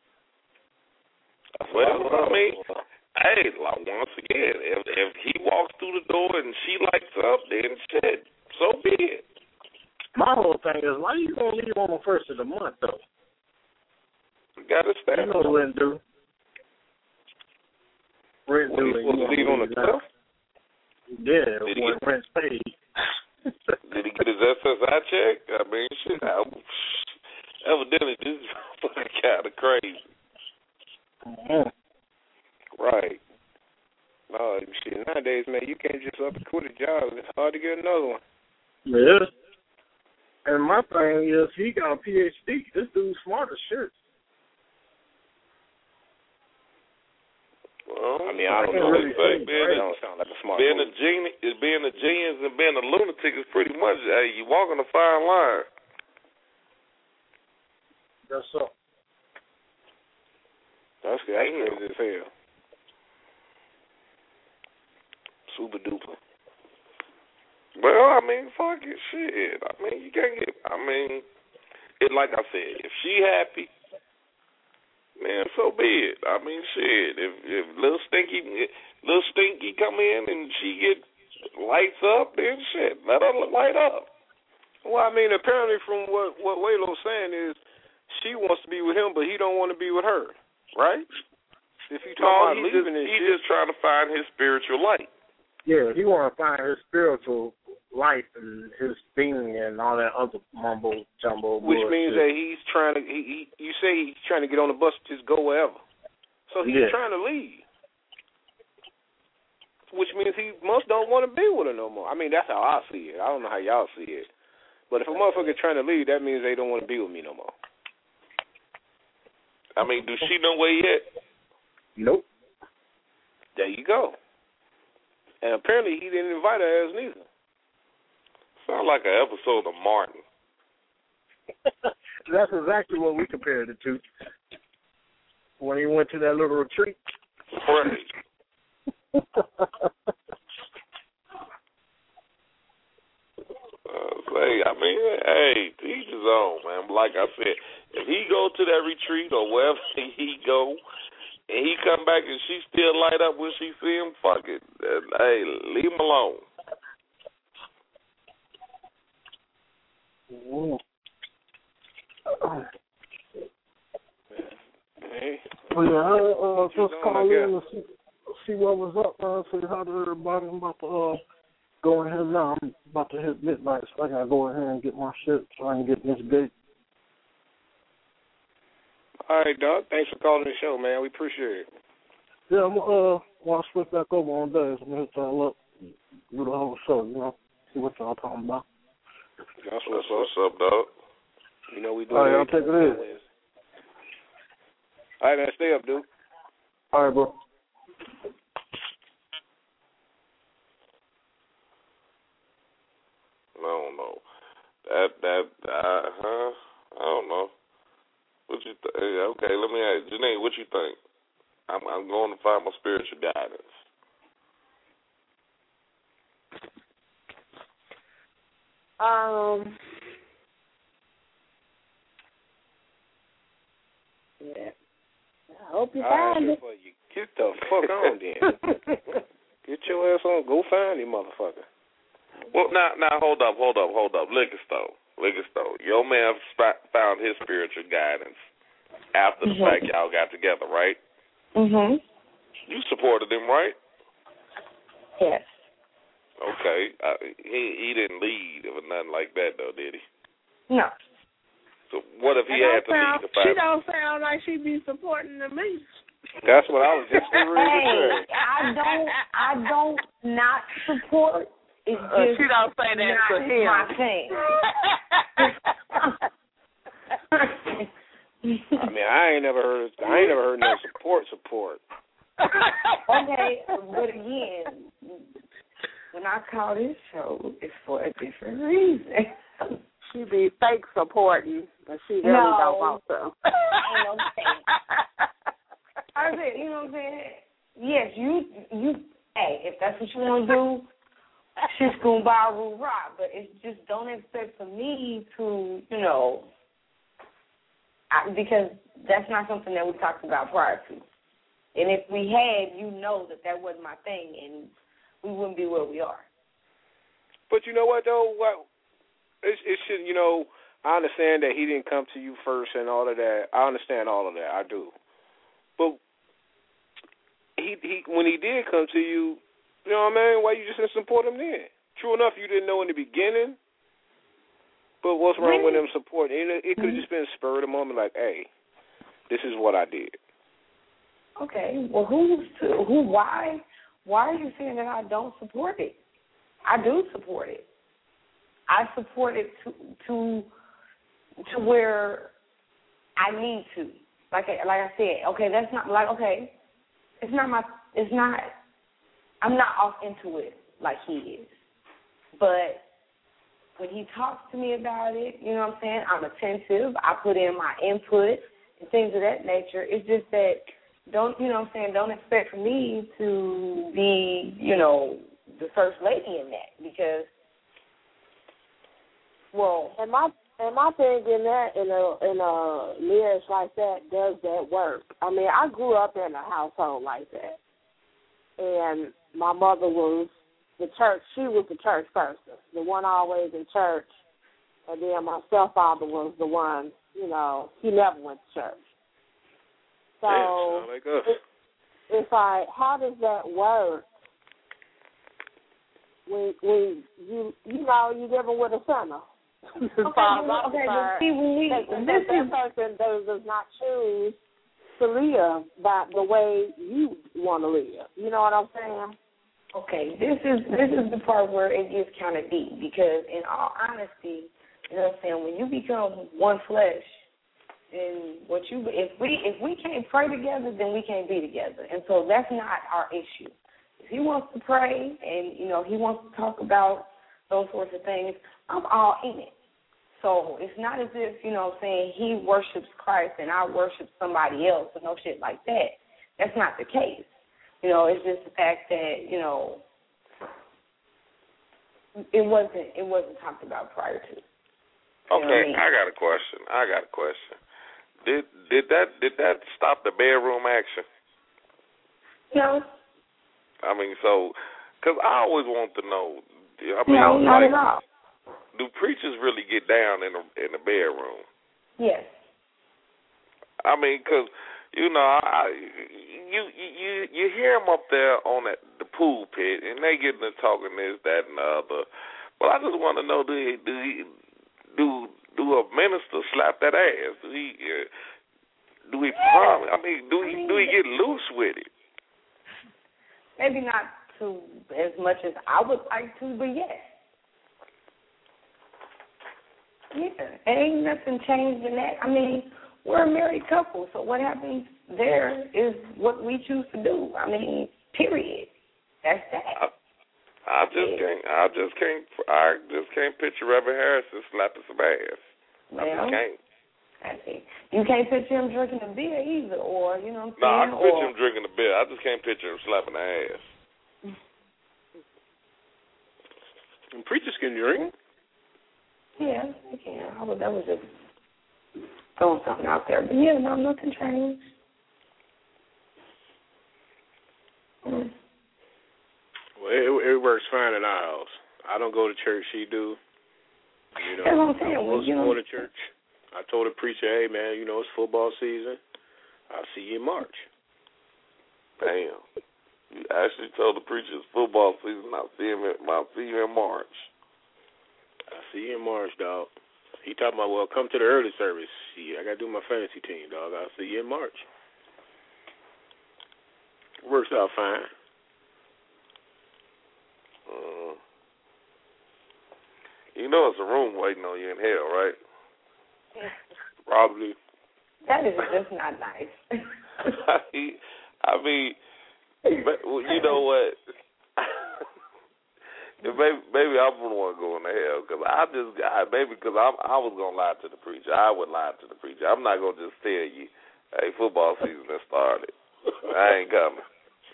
Well, I mean, hey, like once again, if if he walks through the door and she lights up, then shit, so be it. My whole thing is, why you gonna leave on the first of the month though? You gotta stand. You know what rent due. Rent due. You supposed to leave on the twelfth? Yeah, when rent's paid. Did he get his S S I check? I mean, shit. I, evidently, this is fucking kind of crazy. Mm-hmm. Right. No, shit. Nowadays, man, you can't just up and quit a job. It's hard to get another one. Yeah. And my thing is, he got a P H D. This dude's smart as shit. Well, I mean, I don't know. Really Being, being, a, don't sound like a smart being movie. a genius, is being a genius and being a lunatic is pretty much. Hey, you walking a fine line. That's so. That's good. That's crazy as hell. Super duper. Well, I mean, fuck it, shit. I mean, you can't get. I mean, it like I said, if she happy, man, so be it. I mean, shit. If if little stinky, little stinky come in and she get lights up, then shit, let her light up. Well, I mean, apparently from what what Waylo's saying is, she wants to be with him, but he don't want to be with her, right? If you talk no, about he leaving just, and he shit, just trying to find his spiritual light. Yeah, he want to find his spiritual life and his being and all that other mumbo jumbo. Which bullshit. means that he's trying to. He, he you say he's trying to get on the bus, just go wherever. So he's yeah. trying to leave. Which means he must don't want to be with her no more. I mean, that's how I see it. I don't know how y'all see it. But if a motherfucker trying to leave, that means they don't want to be with me no more. I mean, does she know where yet? Nope. There you go. And apparently he didn't invite her as neither. Sound like an episode of Martin. That's exactly what we compared it to. When he went to that little retreat. Right. uh, say, I mean, hey, each his own, man. Like I said, if he go to that retreat or wherever he go, and he come back and she still light up when she see him, fuck it. Uh, hey, leave him alone. Mm. Hey. Well, yeah, I uh, just call in and see, see what was up, man. Say hi to everybody. I'm about to uh, go in here now. I'm about to hit midnight, so I gotta go in here and get my shit so I can get this gate. All right, dog. Thanks for calling the show, man. We appreciate it. Yeah, I'm uh, want to switch back over on days. I'm gonna hit y'all up, do the whole show, you know, see what y'all talking about. That's what's, what's up, dog. You know we do. All right, I'll take it in. All right, man. Stay up, dude. All right, bro. I don't know. That that uh huh. I don't know. What you th- okay? Let me ask Janae. What you think? I'm I'm going to find my spiritual guidance. Um. Yeah. I hope you find it. You. Get the fuck on then. Get your ass on. Go find him, motherfucker. Well, now, now, hold up, hold up, hold up. Liquor store. look at though. Your man found his spiritual guidance after the mm-hmm. fact y'all got together, right? Mhm. You supported him, right? Yes. Okay. Uh, he he didn't lead or nothing like that, though, did he? No. So what if he that had to sound, lead the fight? She don't sound like she be supporting the me. That's what I was just ready to say. Hey, I don't, I don't not support. It's just uh, she don't say that not to him. My thing. I mean, I ain't never heard. I ain't never heard no support. Support. Okay, but again, when I call this show, it's for a different reason. She be fake supporting, but she really no. don't want to. I said, you know what I'm saying? Yes, you, you. Hey, if that's what you want to do, shit's gonna buy a rule rock. But it's just don't expect for me to, you know, I, because that's not something that we talked about prior to. And if we had, you know that that wasn't my thing, and we wouldn't be where we are. But you know what, though? What it, it should, you know, I understand that he didn't come to you first and all of that. I understand all of that. I do. But he, he when he did come to you, you know what I mean? Why you just didn't support him then? True enough, you didn't know in the beginning. But what's wrong with him supporting? It, it could have just been spur of the moment, like, hey, this is what I did. Okay, well, who's to, who? Why? Why are you saying that I don't support it? I do support it. I support it to to to where I need to. Like like I said, okay, that's not like okay, it's not my. It's not. I'm not off into it like he is, but when he talks to me about it, you know what I'm saying? I'm attentive. I put in my input and things of that nature. It's just that. Don't, you know what I'm saying, don't expect for me to be, you know, the first lady in that because, well, and my and my thing in that, in a, in a marriage like that, does that work? I mean, I grew up in a household like that. And my mother was the church, she was the church person, the one always in church. And then my stepfather was the one, you know, he never went to church. So yeah, like us. It, it's like, how does that work when when you you know you living with a sinner? Okay, well, okay, but see, when we that, this that, is, that person does, does not choose to live by the way you want to live. You know what I'm saying? Okay, this is this is the part where it gets kind of deep because, in all honesty, you know what I'm saying, when you become one flesh. And what you if we if we can't pray together, then we can't be together. And so that's not our issue. If he wants to pray and, you know, he wants to talk about those sorts of things, I'm all in it. So it's not as if, you know, saying he worships Christ and I worship somebody else or no shit like that. That's not the case. You know, it's just the fact that, you know, it wasn't it wasn't talked about prior to. Okay, I, mean? I got a question. I got a question. Did did that did that stop the bedroom action? No. I mean, so, because I always want to know. I mean, no, not like, at all. Do preachers really get down in the in the bedroom? Yes. I mean, because you know, I, you you you hear them up there on that, the pool pit, and they get to talking this, that, and the other. But I just want to know, do he, do he, do do a minister slap that ass? Do he uh, do he promise? I mean, do he I mean, do he get loose with it? Maybe not to as much as I would like to, but yes. Yeah, ain't nothing changed in that. I mean, we're a married couple, so what happens there is what we choose to do. I mean, period. That's that. I, I just yeah. can't. I just can't. I just can't picture Reverend Harrison slapping some ass. Well, I just can't. I see. You can't picture him drinking a beer either, or you know what I'm no, saying? No, I can picture or, him drinking a beer. I just can't picture him slapping the ass. And preachers can drink. Yeah, they can. I was, that was just throwing something out there. But yeah, no, nothing changed. Mm. Well, it, it works fine in our house. I don't go to church. She do. You know, That's what I'm saying. I'm Well, you know, going to church. I told the preacher, hey, man, you know, it's football season. I'll see you in March. Damn. You actually told the preacher it's football season. I'll see him. In, I'll see you in March. I'll see you in March, dog. He talking about, well, come to the early service. Shit, I got to do my fantasy team, dog. I'll see you in March. Works out fine. Uh, you know it's a room waiting on you in hell, right? Probably. That is just not nice. I mean, I mean, you know what? maybe, maybe I'm the one going to hell because I just got maybe because I I was gonna lie to the preacher. I would lie to the preacher. I'm not gonna just tell you, hey, football season has started. I ain't coming.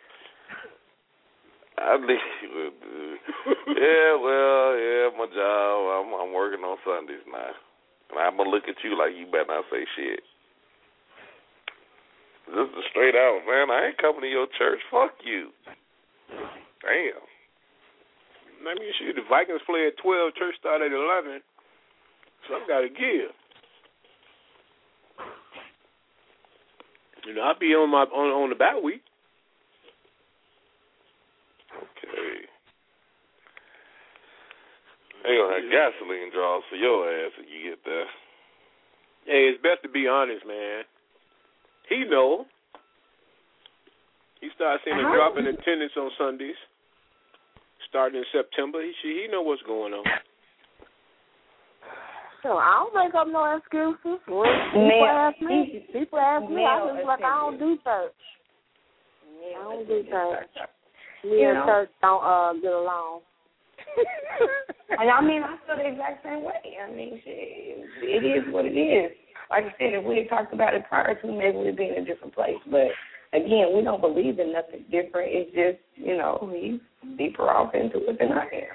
I mean, yeah, well, yeah, my job. I'm I'm working on Sundays now. And I'm going to look at you like you better not say shit. This is straight out, man. I ain't coming to your church. Fuck you. Damn. I mean, shit, the Vikings play at twelve, church start at eleven. Some got to give. You know, I'll be on my on, on the bye week. Okay. They gonna have gasoline draws for your ass when you get there. Hey, it's best to be honest, man. He know. He started seeing a uh-huh. drop in attendance on Sundays, starting in September. He he know what's going on. So I don't make up no excuses. When people ask me, people ask me, I just like I don't do church. I don't do church. Me and church don't uh, get along. And I mean, I feel the exact same way. I mean, shit, it is what it is. Like I said, if we had talked about it prior to, maybe we'd be in a different place. But again, we don't believe in nothing different. It's just, you know, he's deeper off into it than I am.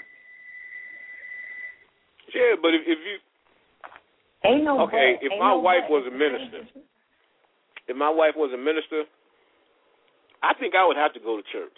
Yeah, but if, if you ain't no okay, but, if ain't my no wife but. was a minister, if my wife was a minister, I think I would have to go to church.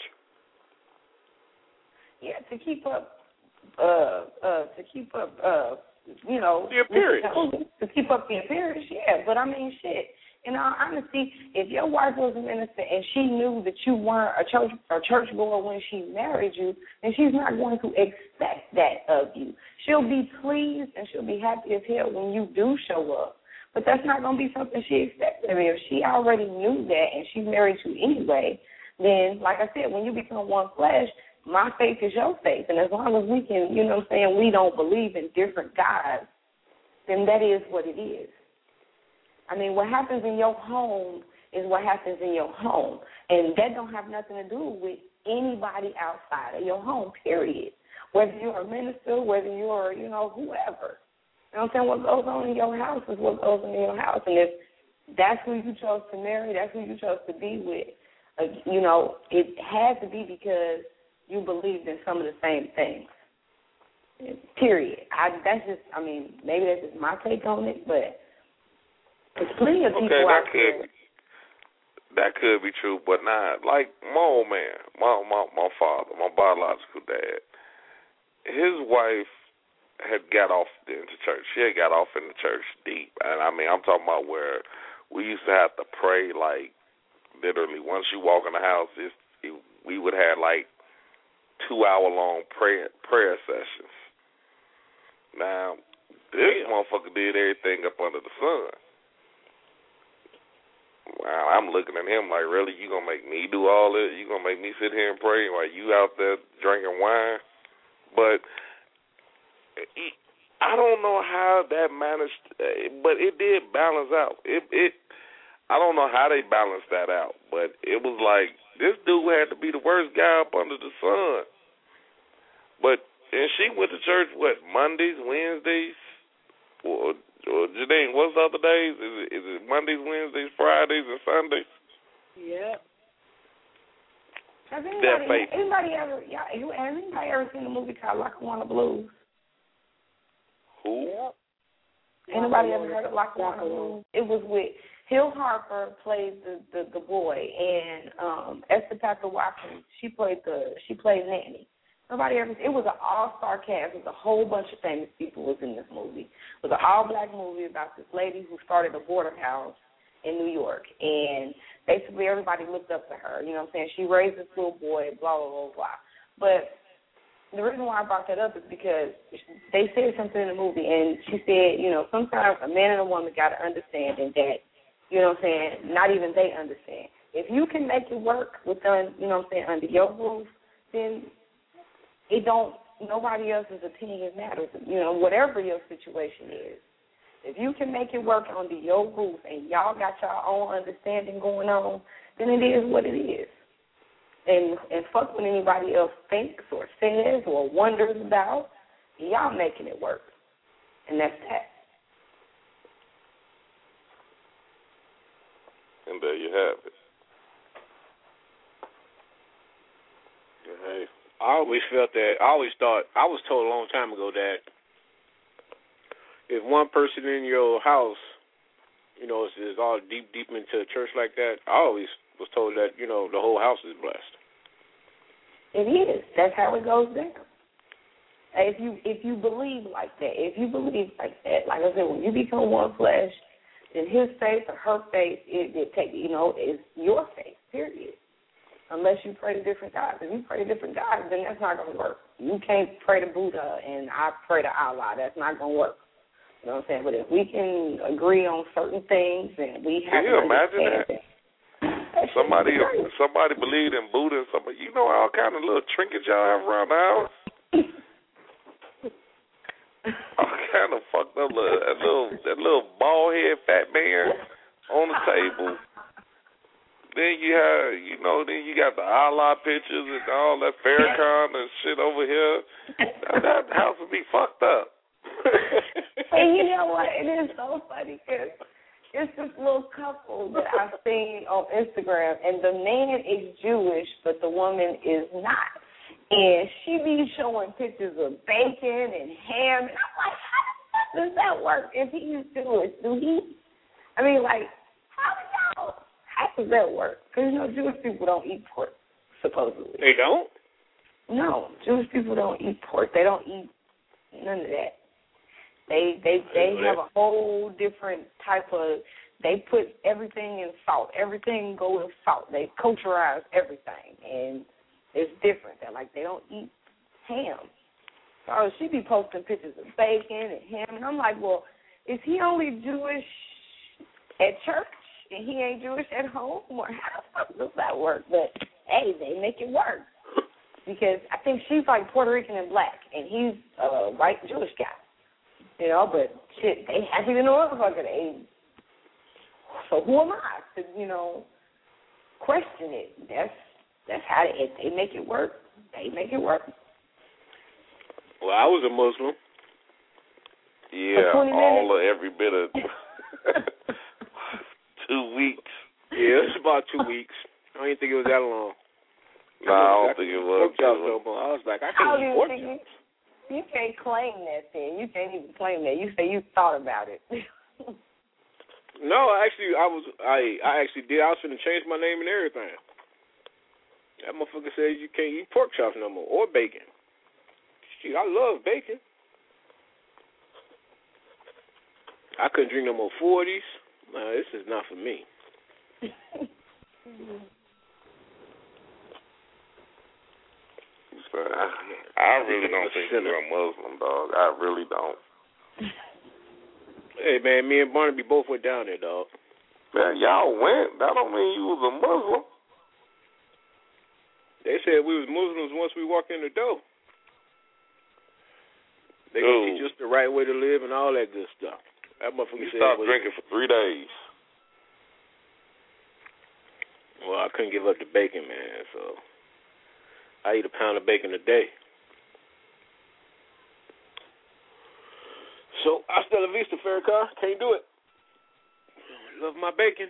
Yeah, to keep up. Uh, uh, to keep up, uh, you know, the appearance. To keep up the appearance, yeah. But I mean, shit. In all honesty, if your wife was a minister and she knew that you weren't a church a church goer when she married you, then she's not going to expect that of you. She'll be pleased and she'll be happy as hell when you do show up. But that's not going to be something she expected of you. If she already knew that and she married you anyway, then, like I said, when you become one flesh, my faith is your faith. And as long as we can, you know what I'm saying, we don't believe in different gods, then that is what it is. I mean, what happens in your home is what happens in your home. And that don't have nothing to do with anybody outside of your home, period. Whether you're a minister, whether you're, you know, whoever. You know what I'm saying? What goes on in your house is what goes on in your house. And if that's who you chose to marry, that's who you chose to be with, uh, you know, it had to be because you believed in some of the same things. Period. I, that's just, I mean, maybe that's just my take on it, but there's plenty of people okay, that out could there. Be, that could be true, but not like my old man, my, my my father, my biological dad. His wife had got off into church. She had got off in the church deep, and I mean, I'm talking about where we used to have to pray like literally. Once you walk in the house, it's, it, we would have like two hour long prayer prayer sessions. Now, this motherfucker did everything up under the sun. Wow, I'm looking at him like, really, you gonna make me do all this? You gonna make me sit here and pray while you out there drinking wine? But I don't know how that managed, but it did balance out. It, it, I don't know how they balanced that out, but it was like this dude had to be the worst guy up under the sun. But and she went to church what Mondays, Wednesdays, or, or Janine, what's the other days? Is it, is it Mondays, Wednesdays, Fridays, and Sundays? Yeah. Has anybody, anybody ever, yeah, has anybody ever seen a movie called Lackawanna Blues? Who? Yep. Anybody ever heard of Lackawanna Blues? It was with Hill Harper played the, the, the boy, and um, Esther Packer Watkins, she played the she played Nanny. Nobody ever. It was an all-star cast. It was a whole bunch of famous people was in this movie. It was an all-black movie about this lady who started a border house in New York, and basically everybody looked up to her. You know what I'm saying? She raised this little boy, blah, blah, blah, blah. But the reason why I brought that up is because they said something in the movie, and she said, you know, sometimes a man and a woman got to understand that, you know what I'm saying, not even they understand. If you can make it work within, you know what I'm saying, under your roof, then it don't, nobody else's opinion matters. You know, whatever your situation is. If you can make it work under your roof and y'all got your own understanding going on, then it is what it is. And and fuck what anybody else thinks or says or wonders about, y'all making it work. And that's that. And there you have it. Hey, I always felt that, I always thought, I was told a long time ago that if one person in your house, you know, is, is all deep, deep into a church like that, I always was told that, you know, the whole house is blessed. It is. That's how it goes down. If you if you believe like that, if you believe like that, like I said, when you become one flesh, then his faith or her faith, it, it take you know, is your faith. Period. Unless you pray to different gods. If you pray to different gods, then that's not going to work. You can't pray to Buddha and I pray to Allah. That's not going to work. You know what I'm saying? But if we can agree on certain things and we have Can you to imagine that? that, that Somebody somebody believed in Buddha and somebody, you know all kind of little trinkets y'all have around the house? all kind of fucked up little, that little, that little bald head fat man on the table. Then you have, you know, then you got the Allah pictures and all that Farrakhan and shit over here. That, that house would be fucked up. And you know what? It is so funny because it's this little couple that I've seen on Instagram, and the man is Jewish, but the woman is not. And she be showing pictures of bacon and ham, and I'm like, how does that work if he's Jewish? Do he? I mean, like, how do y'all? How does that work? Because, you know, Jewish people don't eat pork, supposedly. They don't? No, Jewish people don't eat pork. They don't eat none of that. They they they have a whole different type of, they put everything in salt. Everything goes with salt. They culturize everything, and it's different. They're like, they don't eat ham. So she be posting pictures of bacon and ham, and I'm like, well, is he only Jewish at church? And he ain't Jewish at home, or how the fuck does that work? But, hey, they make it work. Because I think she's like Puerto Rican and black, and he's a white Jewish guy. You know, but shit, they happy to know motherfucker. They, so who am I to, you know, question it? That's that's how they, if they make it work, they make it work. Well, I was a Muslim. Yeah, all of every bit of two weeks. Yeah, it's about two weeks. I didn't think it was that long. No, nah, I don't think it was. I was like, I can't eat pork chops. You can't claim that thing. You can't even claim that. You say you thought about it. No, actually, I was. I I actually did. I was going to change my name and everything. That motherfucker says you can't eat pork chops no more or bacon. Shit, I love bacon. I couldn't drink no more forties. No, this is not for me. I, I really don't think you're a Muslim, dog. I really don't. Hey, man, me and Barnaby both went down there, dog. Man, y'all went. That don't mean you was a Muslim. They said we was Muslims once we walked in the door. They Dude. gonna teach us the right way to live and all that good stuff. That motherfucker you said. stopped drinking for three days. Well, I couldn't give up the bacon, man, so I eat a pound of bacon a day. So, hasta la vista, Farrakhan. Can't do it. Love my bacon.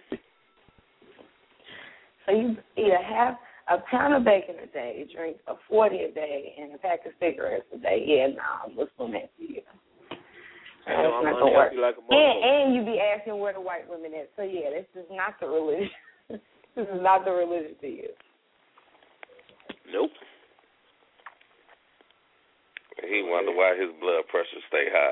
So you eat a half, a pound of bacon a day, drink a forty a day, and a pack of cigarettes a day. Yeah, nah, Muslim ain't for you. I know, That's I'm not gonna work. like a and, and you be asking where the white women at. So yeah, this is not the religion. This is not the religion to you. Nope. He wonder why his blood pressure stay high.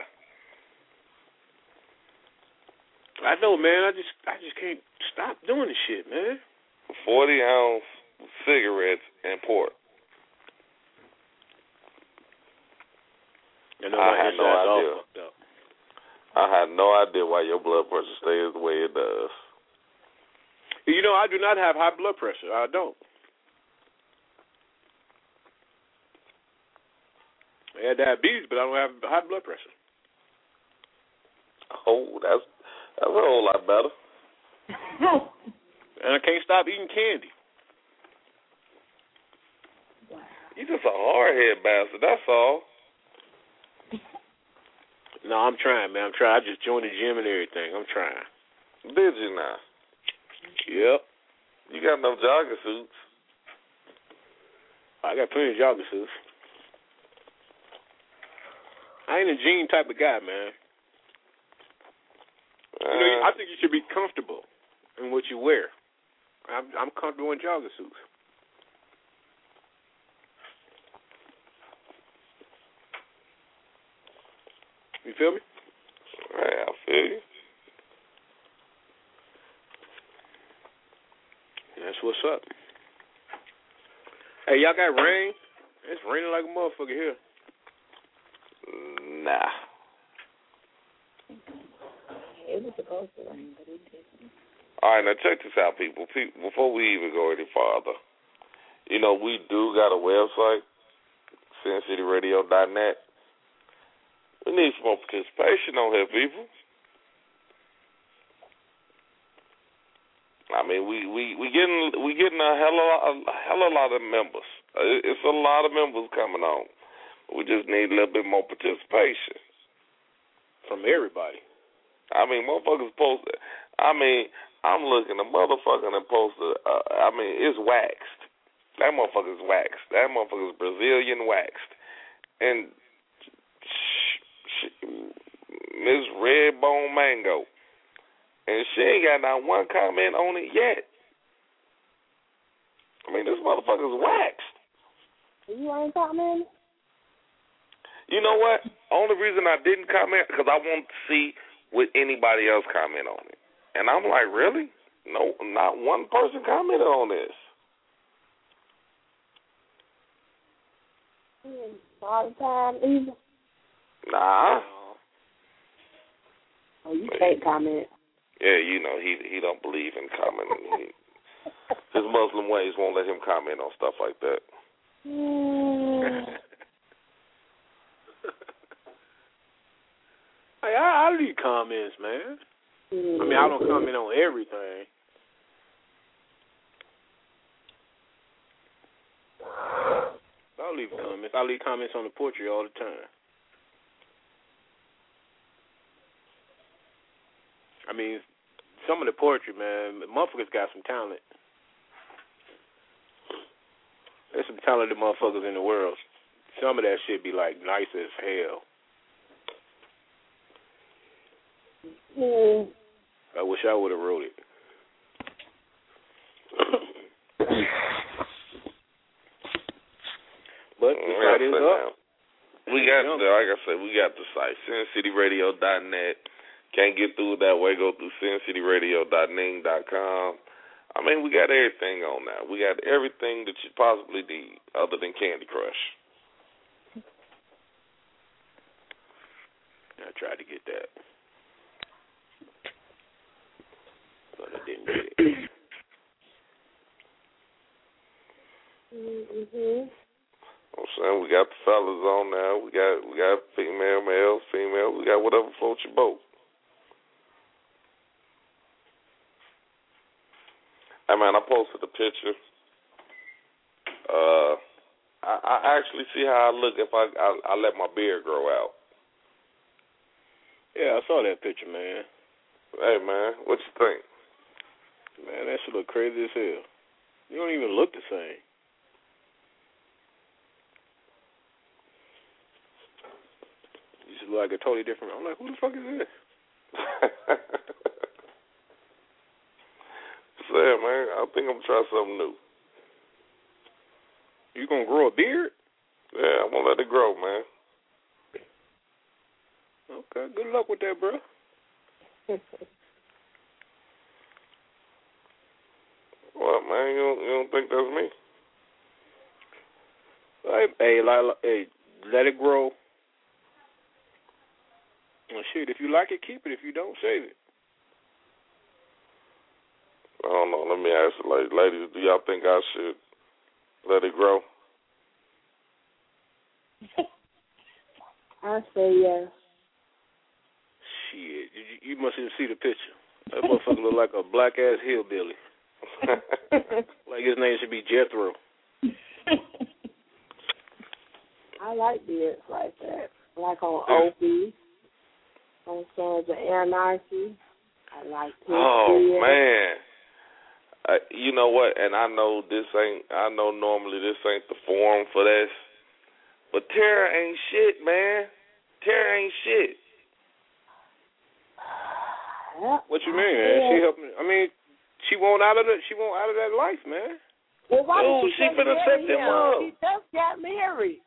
I know, man. I just I just can't stop doing this shit, man. Forty ounce cigarettes and pork. You know, I had no idea. I had no idea why your blood pressure stays the way it does. You know, I do not have high blood pressure. I don't. I had diabetes, but I don't have high blood pressure. Oh, that's that's a whole lot better. And I can't stop eating candy. Wow. You just a hard-head bastard, that's all. No, I'm trying, man. I'm trying. I just joined the gym and everything. I'm trying. Did you now? Yep. You got no jogging suits. I got plenty of jogging suits. I ain't a jean type of guy, man. Uh, you know, I think you should be comfortable in what you wear. I'm, I'm comfortable in jogging suits. You feel me? Yeah, I feel you. That's what's up. Hey, y'all got rain? It's raining like a motherfucker here. Nah. It was supposed to rain, but it didn't. All right, now check this out, people. people. Before we even go any farther, you know, we do got a website, sin city radio dot net. We need some more participation on here, people. I mean, we we we getting we getting a hell of a, a hell of a lot of members. It's a lot of members coming on. We just need a little bit more participation from everybody. I mean, motherfuckers posted. I mean, I'm looking at motherfucker and posted. Uh, I mean, it's waxed. That motherfucker's waxed. That motherfucker's Brazilian waxed. And Miss Redbone Mango, and she ain't got not one comment on it yet. I mean, this motherfucker's waxed. You ain't commenting? You know what? Only reason I didn't comment because I wanted to see would anybody else comment on it. And I'm like, really? No, not one person commented on this. All the time, either. Nah. Oh, you can't comment. Yeah, you know, he he don't believe in commenting. He, his Muslim ways won't let him comment on stuff like that. Mm. Hey, I, I leave comments, man. Mm. I mean, I don't comment on everything. I'll leave comments. I leave comments on the poetry all the time. I mean, some of the poetry, man, motherfuckers got some talent. There's some talented motherfuckers in the world. Some of that shit be like nice as hell. Mm. I wish I would have wrote it. But the site is up. We got the, like I said, we got the site, sin city radio dot net. Can't get through it that way, go through sin city radio dot ning dot com. I mean, we got everything on now. We got everything that you possibly need other than Candy Crush. I tried to get that, but I didn't get it. Mm-hmm. I'm saying we got the fellas on now. We got we got female, male, female. We got whatever floats your boat. Hey man, I posted a picture. Uh, I, I actually see how I look if I, I I let my beard grow out. Yeah, I saw that picture, man. Hey man, what you think? Man, that shit look crazy as hell. You don't even look the same. You just look like a totally different. I'm like, who the fuck is this? Say, man, I think I'm gonna try something new. You gonna grow a beard? Yeah, I'm gonna let it grow, man. Okay, good luck with that, bro. What, man? You don't, you don't think that's me? Hey, hey, like, hey, let it grow. Well, shit, if you like it, keep it. If you don't, save it. I don't know. Let me ask the ladies. Ladies, do y'all think I should let it grow? I say yes. Shit, you, you must even see the picture. That motherfucker look like a black-ass hillbilly. Like his name should be Jethro. I like beards like that. Like on Opie, on Sons of Anarchy. I like his Oh, beard. man. Uh, you know what? And I know this ain't, I know normally this ain't the forum for this, but Tara ain't shit, man. Tara ain't shit. What you mean, man? She helped me. I mean, she won't out of the, she won't out of that life, man. Well, why Dude, did she, she just finna set marry them him? up. She just got married.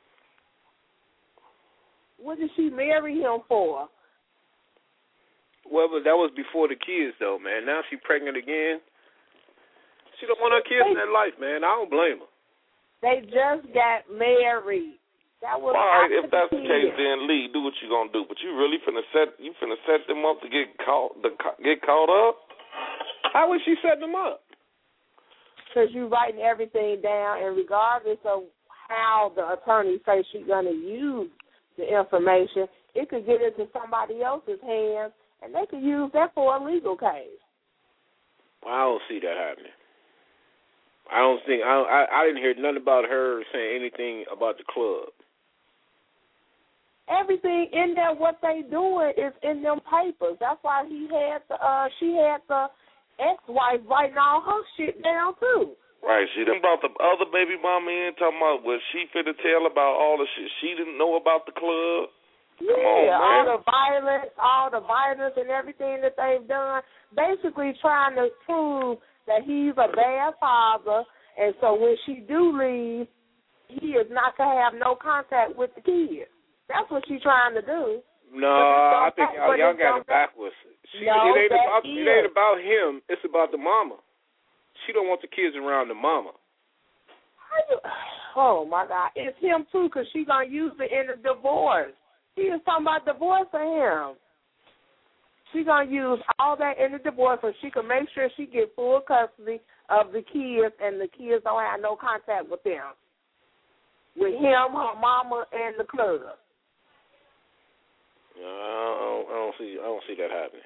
What did she marry him for? Well, but that was before the kids, though, man. Now she pregnant again. She don't want her kids in that life, man. I don't blame her. They just got married. That was All right, after if that's the kids. case, then Lee, do what you gonna do. But you really finna set, you finna set them up to get caught, to get caught up. How would she set them up? Because you writing everything down, and regardless of how the attorney says she's going to use the information, it could get into somebody else's hands, and they could use that for a legal case. Well, I don't see that happening. I don't think I, I I didn't hear nothing about her saying anything about the club. Everything in there, what they doing is in them papers. That's why he had the uh, she had the ex-wife writing all her shit down too. Right, she done brought the other baby mama in, talking about what she finna tell about all the shit she didn't know about the club. Yeah, Come on, man. all the violence, all the violence and everything that they've done, basically trying to prove that he's a bad father, and so when she do leave, he is not going to have no contact with the kids. That's what she's trying to do. No, I think y'all, y'all got it backwards. She, no, it, ain't that about, is. it ain't about him. It's about the mama. She don't want the kids around the mama. Oh, my God. It's him, too, because she's going to use it in the divorce. She is talking about divorcing him. She's going to use all that in the divorce so she can make sure she gets full custody of the kids and the kids don't have no contact with them, with him, her mama, and the club. No, I don't, I don't see. I don't see that happening.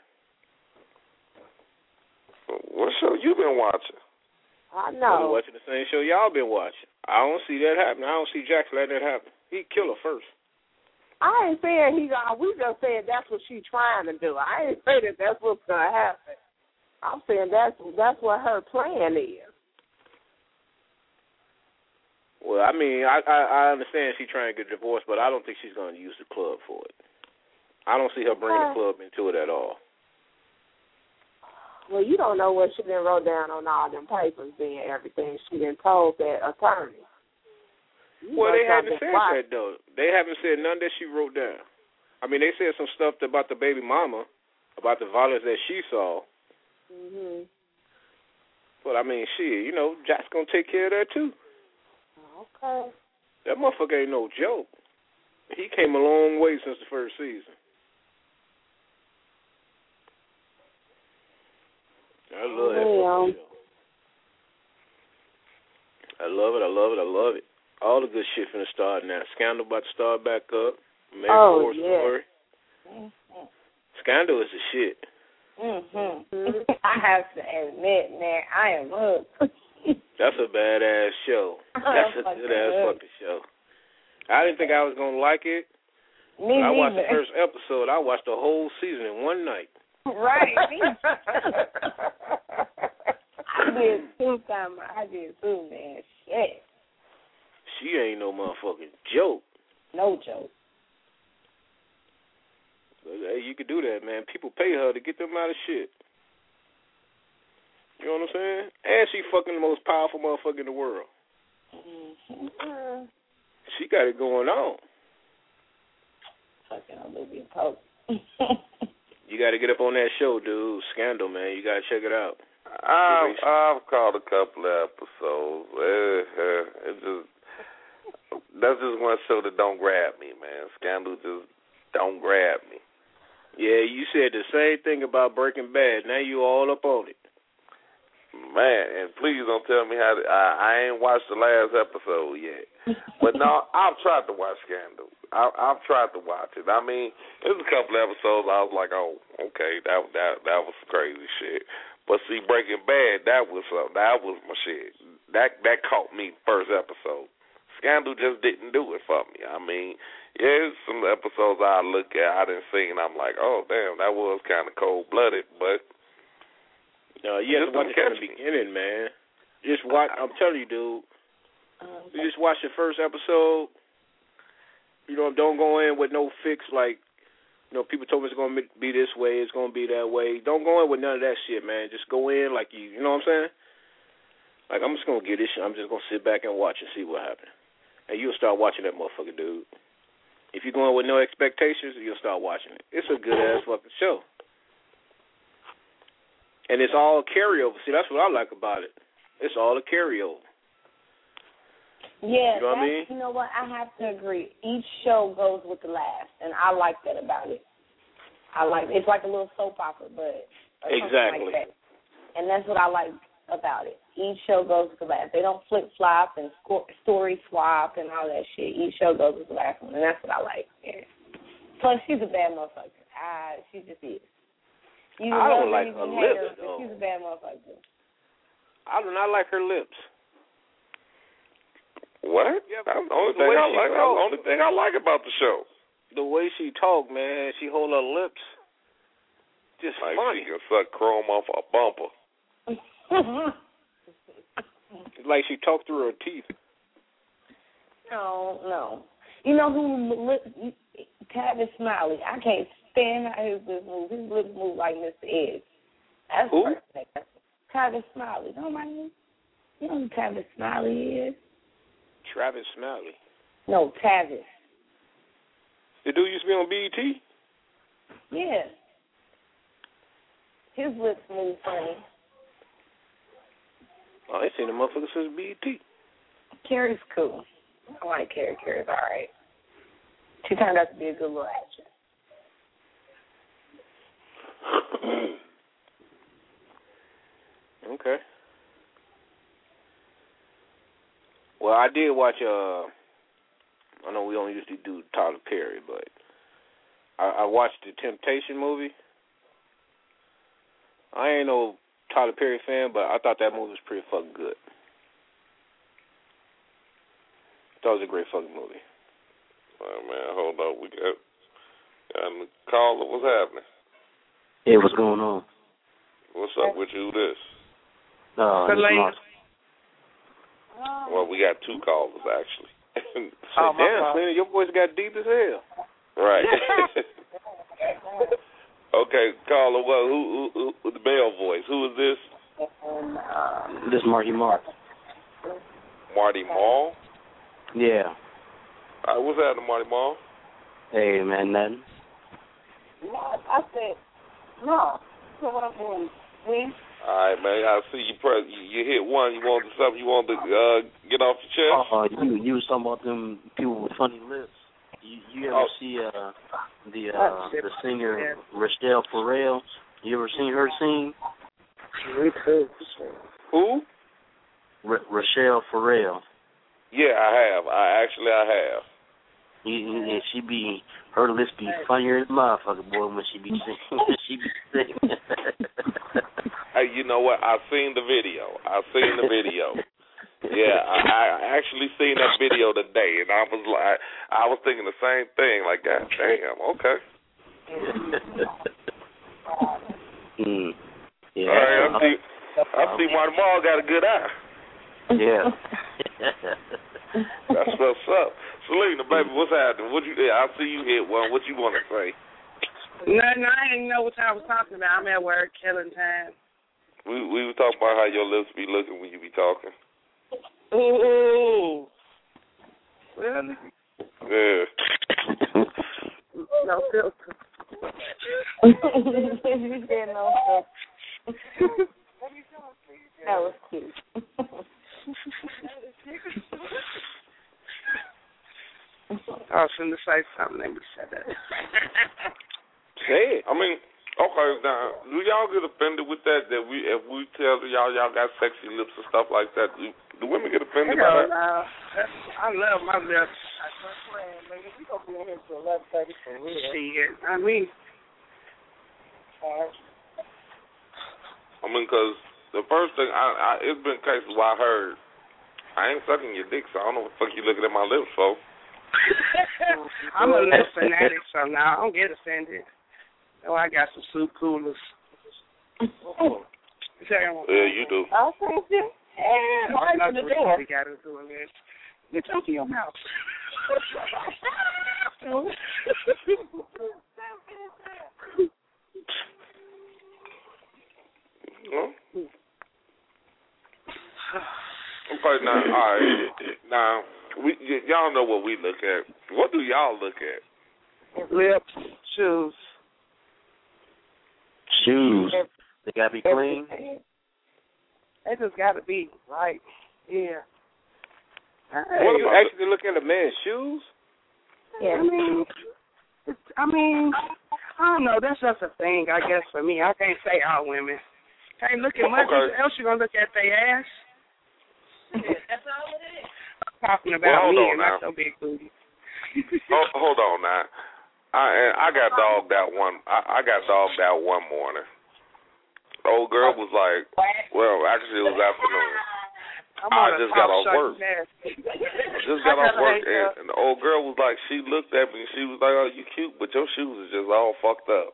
What show you been watching? I I've been know. watching the same show y'all been watching. I don't see that happening. I don't see Jackson letting that happen. He'd kill her first. I ain't saying he gonna. We just saying that's what she's trying to do. I ain't saying that that's what's gonna happen. I'm saying that's that's what her plan is. Well, I mean, I I, I understand she's trying to get divorced, but I don't think she's going to use the club for it. I don't see her bringing the club into it at all. Well, you don't know what she done wrote down on all them papers, being everything she done told that attorney. You Well, they must haven't not said been watching. that, though. They haven't said none that she wrote down. I mean, they said some stuff about the baby mama, about the violence that she saw. Mhm. But, I mean, shit, you know, Jack's going to take care of that, too. Okay. That motherfucker ain't no joke. He came a long way since the first season. I love that fucking show. I love it, I love it, I love it. All the good shit finna start now. Scandal about to start back up. American Oh, Horror yeah. Story. Mm-hmm. Scandal is the shit. Mm-hmm. I have to admit, man, I am hooked. That's a badass show. That's a good ass fucking show. I didn't think I was gonna like it. Me I watched neither. the first episode. I watched the whole season in one night. Right. Me I did too, time. I did too, man. Shit. She ain't no motherfucking joke. No joke. But, hey, you could do that, man. People pay her to get them out of shit. You know what I'm saying? And she fucking the most powerful motherfucker in the world. Mm-hmm. She got it going on. Fucking Olivia Pope. You got to get up on that show, dude. Scandal, man. You got to check it out. I've, I've caught a couple of episodes. It, it just that's just one show that don't grab me, man. Scandal just don't grab me. Yeah, you said the same thing about Breaking Bad. Now you all up on it. Man, and please don't tell me how to, I, I ain't watched the last episode yet. But no, I've tried to watch Scandal. I, I've tried to watch it. I mean, there's a couple of episodes I was like, oh, okay, that that that was crazy shit. But see, Breaking Bad, that was uh, that was my shit. That that caught me first episode. Scandal just didn't do it for me. I mean, yeah, some episodes I look at, I didn't see, and I'm like, oh, damn, that was kind of cold-blooded, but no, you have to watch it from the beginning, man. Just watch. I'm telling you, dude. You just watch the first episode. You know, don't go in with no fix like, you know, people told me it's going to be this way, it's going to be that way. Don't go in with none of that shit, man. Just go in like you, you know what I'm saying? Like, I'm just going to get this shit. I'm just going to sit back and watch and see what happens. And you'll start watching that motherfucker, dude. If you're going with no expectations, you'll start watching it. It's a good-ass fucking show. And it's all carryover. See, that's what I like about it. It's all a carryover. Yeah, you know what I mean? You know what? I have to agree. Each show goes with the last, and I like that about it. I like it's like a little soap opera, but exactly. Like that. And that's what I like about it. Each show goes with the last. They don't flip flop and sco- story swap and all that shit. Each show goes with the last one, and that's what I like. Yeah. Plus, she's a bad motherfucker. I, she just is. You I don't her, like her lips, her, though. She's a bad motherfucker. I do not like her lips. What? Yeah, that's the only thing I like. That's the only thing I like about the show. The way she talk, man, she hold her lips. Just like funny. She can suck chrome off a bumper. It's like she talked through her teeth. No, no. You know who? Tavis Smiley. I can't stand how his lips move. His lips move like Mister Ed. That's who? Perfect. Tavis Smiley. Don't mind me. You know who Tavis Smiley is? Travis Smiley. No, Tavis. The dude used to be on B E T? Yeah. His lips move funny. Oh, I ain't seen the motherfucker since B E T. Carrie's cool. I like Carrie. Carrie's all right. She turned out to be a good little actress. Okay. Well, I did watch, uh, I know we don't usually do Tyler Perry, but I, I watched the Temptation movie. I ain't no Tyler Perry fan, but I thought that movie was pretty fucking good. I thought it was a great fucking movie. All right, man, hold up. We got, got a caller. What's happening? Hey, what's going on? What's up with you, this? Uh, this Mark. Well, we got two callers, actually. So, oh, damn, Selena, your voice got deep as hell. Right. Okay, caller, well, who, who, who, the male voice, who is this? This is Marty Mark. Marty Mall? Yeah. All right, what's happening, Marty Mall? Hey, man, nothing. No, I said, no. So what I'm doing, please? All right, man. I see you. Press, you, you hit one. You want something? You want to uh, get off your chest? Oh, uh, you you was talking about them people with funny lips. You you ever oh. see uh the uh the singer Rochelle Farrell? You ever seen her sing? Who? R- Rochelle Farrell. Yeah, I have. I actually I have. Yeah, she be her lips be funnier than motherfucker, boy, when she be singing. she be singing. Hey, you know what? I seen the video. I seen the video. Yeah, I, I actually seen that video today, and I was like, I was thinking the same thing. Like, God damn, okay. mm. Yeah. All right, I see. I see Marty Mall got a good eye. Yeah. That's what's up. Selena, baby, what's happening? What you? I see you hit one. What you want to say? Nothing. I didn't know what y'all was talking about. I'm at work, killing time. We we were talking about how your lips be looking when you be talking. Ooh. Really? Yeah. No filter. You said no. That was cute. I was going to say something. Let me say that. Say it. I mean, okay, now, do y'all get offended with that? That we, if we tell y'all y'all got sexy lips and stuff like that, do, do women get offended Hell by that? no. I love my lips. We gonna be in here till eleven thirty for real. Shit. I mean, I mean, because the first thing, I, I it's been cases where I heard, I ain't sucking your dick, so I don't know what the fuck you looking at my lips for. I'm a lip fanatic, so now I don't get offended. Oh, I got some soup coolers. Yeah, you do. I think you. And right to the door. We got to do it. Get off your mouth. Huh? Okay, now, all right. Now, we y- y'all know what we look at. What do y'all look at? Lips, shoes. Shoes. They gotta be clean. They just gotta be right. Yeah. Hey, you actually look at a man's shoes? Yeah. I mean, it's, I mean, I don't know. That's just a thing, I guess, for me. I can't say all women. Can't look at much Okay. else. You gonna look at their ass? Yeah, that's all it is. I'm talking about Well, hold me on and now. not so big booty. Oh, hold on now. I and I got dogged out one. I, I got dogged out one morning. The old girl was like, well, actually it was afternoon. I'm I on a just top got off shirt work. nasty. I just got off work, and, and the old girl was like, she looked at me and she was like, oh, you cute, but your shoes is just all fucked up.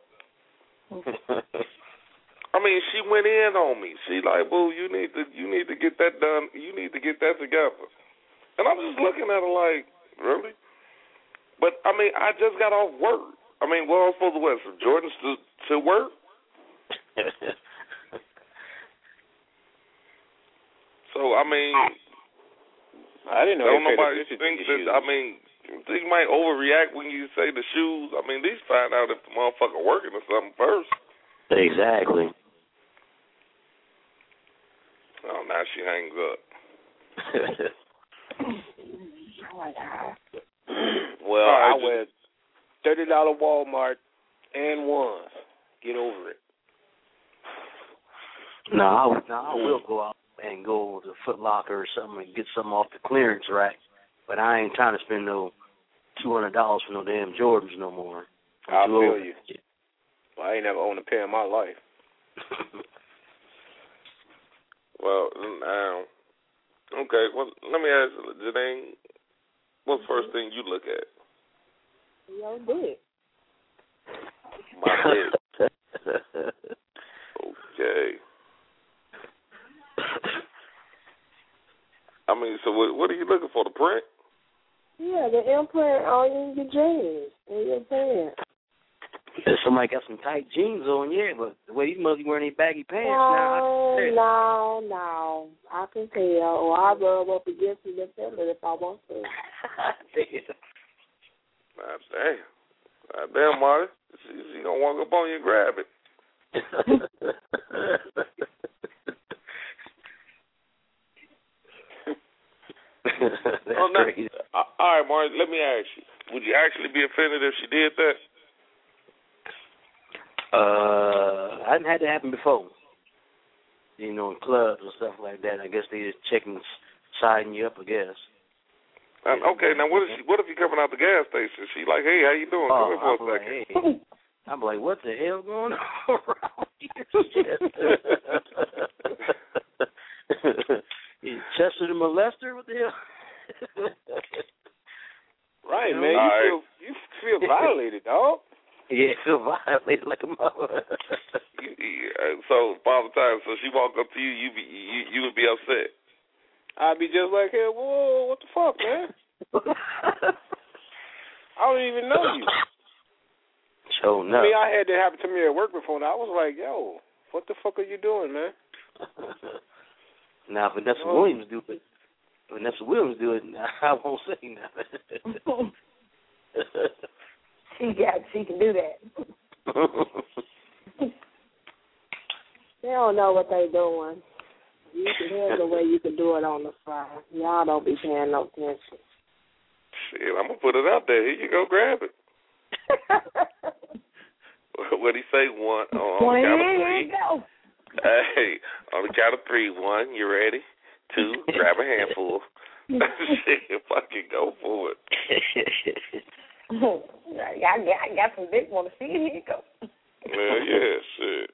I mean, she went in on me. She like, boo, you need to, you need to get that done. You need to get that together. And I'm just looking at her like, really? But I mean, I just got off work. I mean, what am I supposed to wear? Some Jordans to to work? So I mean, I didn't know. Don't they paid nobody attention to think your that? shoes. I mean, they might overreact when you say the shoes. I mean, at least find out if the motherfucker working or something first. Exactly. Oh, now she hangs up. Well, right, I wear thirty dollar Walmart and ones. Get over it. No, I, no, I will go out and go to Foot Locker or something and get something off the clearance rack, but I ain't trying to spend no two hundred dollars for no damn Jordans no more. I too feel old. you. Well, I ain't never owned a pair in my life. Well, now, okay. Well, let me ask you, Janine, what's the first thing you look at? Your dick. My dick. Okay. I mean, so what, what are you looking for? The print? Yeah, the imprint on your jeans and your pants. If somebody got some tight jeans on, yeah, but the way these must be wearing these baggy pants No, now. no, no. I can tell. Or I rub up against it and feel it if I want to. God damn. God damn, Marty. She, she gonna walk up on you and grab it. That's oh, now, crazy. uh, all right, Marty, let me ask you. Would you actually be offended if she did that? Uh, I hadn't had that happen before. You know, in clubs and stuff like that. I guess they just checking, siding you up, I guess. Um, okay, now what if she, what if you coming out the gas station? She like, hey, how you doing? Oh, Come here for I'm a like, second. hey. I'm like, what the hell going on around here? Chester the molester? What the hell? Right, man. You right. feel you feel violated, dog. Yeah, feel violated like a mother. Yeah, so, Father Time, so she walk up to you, you be you, you would be upset. I'd be just like, hey, whoa, what the fuck, man? I don't even know you. So no. I mean, I had that happen to me at work before, and I was like, yo, what the fuck are you doing, man? Now, if Vanessa Oh. Williams do it, Vanessa Williams do it, I won't say nothing. She got, she can do that. They don't know what they doing. You can hear the way you can do it on the fly. Y'all don't be paying no attention. Shit, I'm gonna put it out there. Here you go, grab it. What'd he say? One on the count of three. Go. Hey, on the count of three. One, you ready? Two, grab a handful. Shit, fucking go for it. I got, I got some big one to see. Here you go. Man, yeah, shit.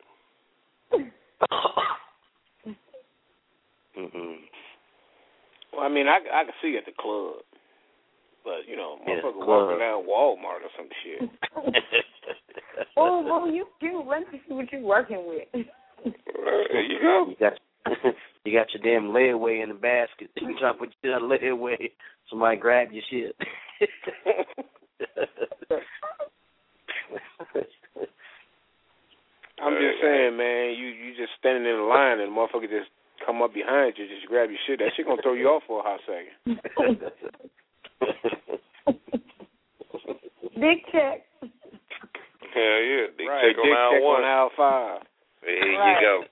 Mm-hmm. Well, I mean, I, I can see at the club, but you know, Yeah, motherfucker club. walking down Walmart or some shit. Oh, well, you cute. Let me see what you're working with. There you go. You got you got your damn layaway in the basket. You try to put your layaway. Somebody grab your shit. I'm just saying, man, you you just standing in the line and the motherfucker just come up behind you, just grab your shit. That shit gonna throw you off for a hot second. Big check. Hell yeah, big Right, check on big aisle check one. on aisle five. There Right. you go.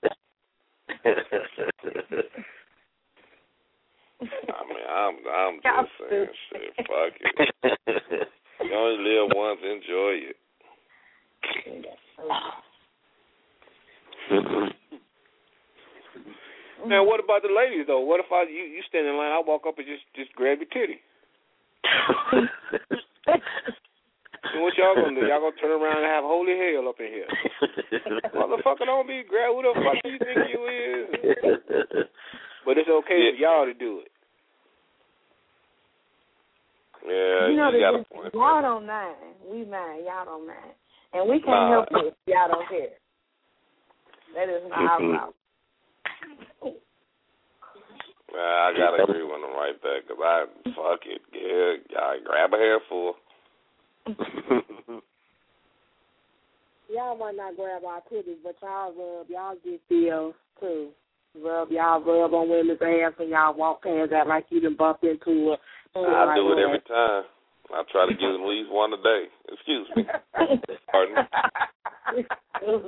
I mean, I'm I'm just saying, shit, fuck it. You only live once, enjoy it. Now, what about the ladies though? What if I you you stand in line, I walk up and just just grab your titty? And what y'all gonna do? Y'all gonna turn around and have holy hell up in here? Motherfucker, don't be grab. Who the fuck do you think you is? But it's okay Yeah. for y'all to do it. Yeah, You you, know, got a this, point. y'all don't mind. We mind. Y'all don't mind. And we can't Nah. help it if y'all don't care. That is not our Mhm. problem. Nah, I gotta agree with him right there, cause I fuck it. Yeah, y'all grab a handful. Y'all might not grab our titties, but y'all rub. Y'all get feels, too. Rub. Y'all rub on women's ass when y'all walk past that like you done bumped into a... I do it every time. I try to get at least one a day. Excuse me. Pardon? Oh,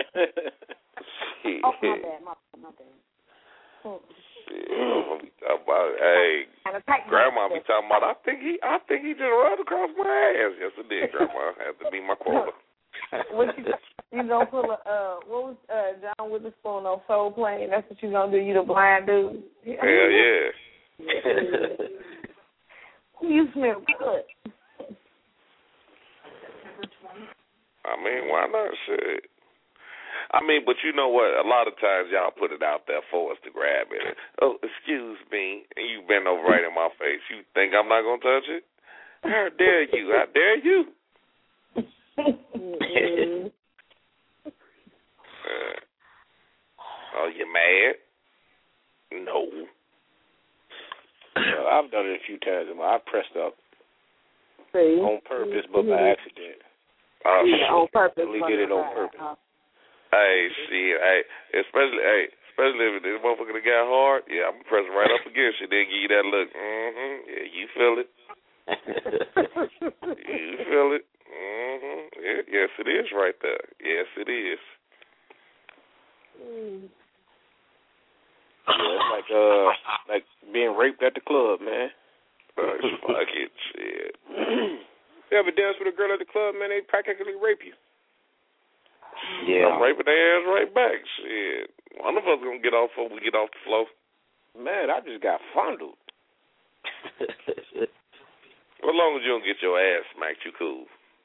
Shit. my bad, my, my bad. Shit. Grandma be talking about, hey, Grandma be talking about, I think he I think he just rubbed across my ass. Yes, it did, Grandma. Had to be my quota. What you, you gonna pull a, uh, what was uh, John Witherspoon on Soul Plane? That's what you gonna do? You the blind dude? Hell yeah. You smell good. I mean, why not? Shit. I mean, but you know what? A lot of times y'all put it out there for us to grab it. Oh, excuse me, and you bend over right in my face. You think I'm not gonna touch it? How dare you? How dare you? Mm-hmm. Uh, oh, you mad? No. Well, I've done it a few times. I pressed up See? on purpose, but by accident. Oh, Yeah, on purpose. Really did it on purpose. hey, shit, hey, especially, hey, especially if this motherfucker that got hard, yeah, I'm pressing right up against you, then give you that look. Mm-hmm. Yeah, you feel it. You feel it. Mm-hmm. Yeah, yes, it is right there. Yes, it is. Mm. Yeah, it's like uh, like being raped at the club, man. Uh, fuck it, shit. You ever dance with a girl at the club, man? They practically rape you. Yeah. I'm raping their ass right back. Shit. One of us gonna get off before we get off the floor. Man, I just got fondled. As long as you don't get your ass smacked, you cool.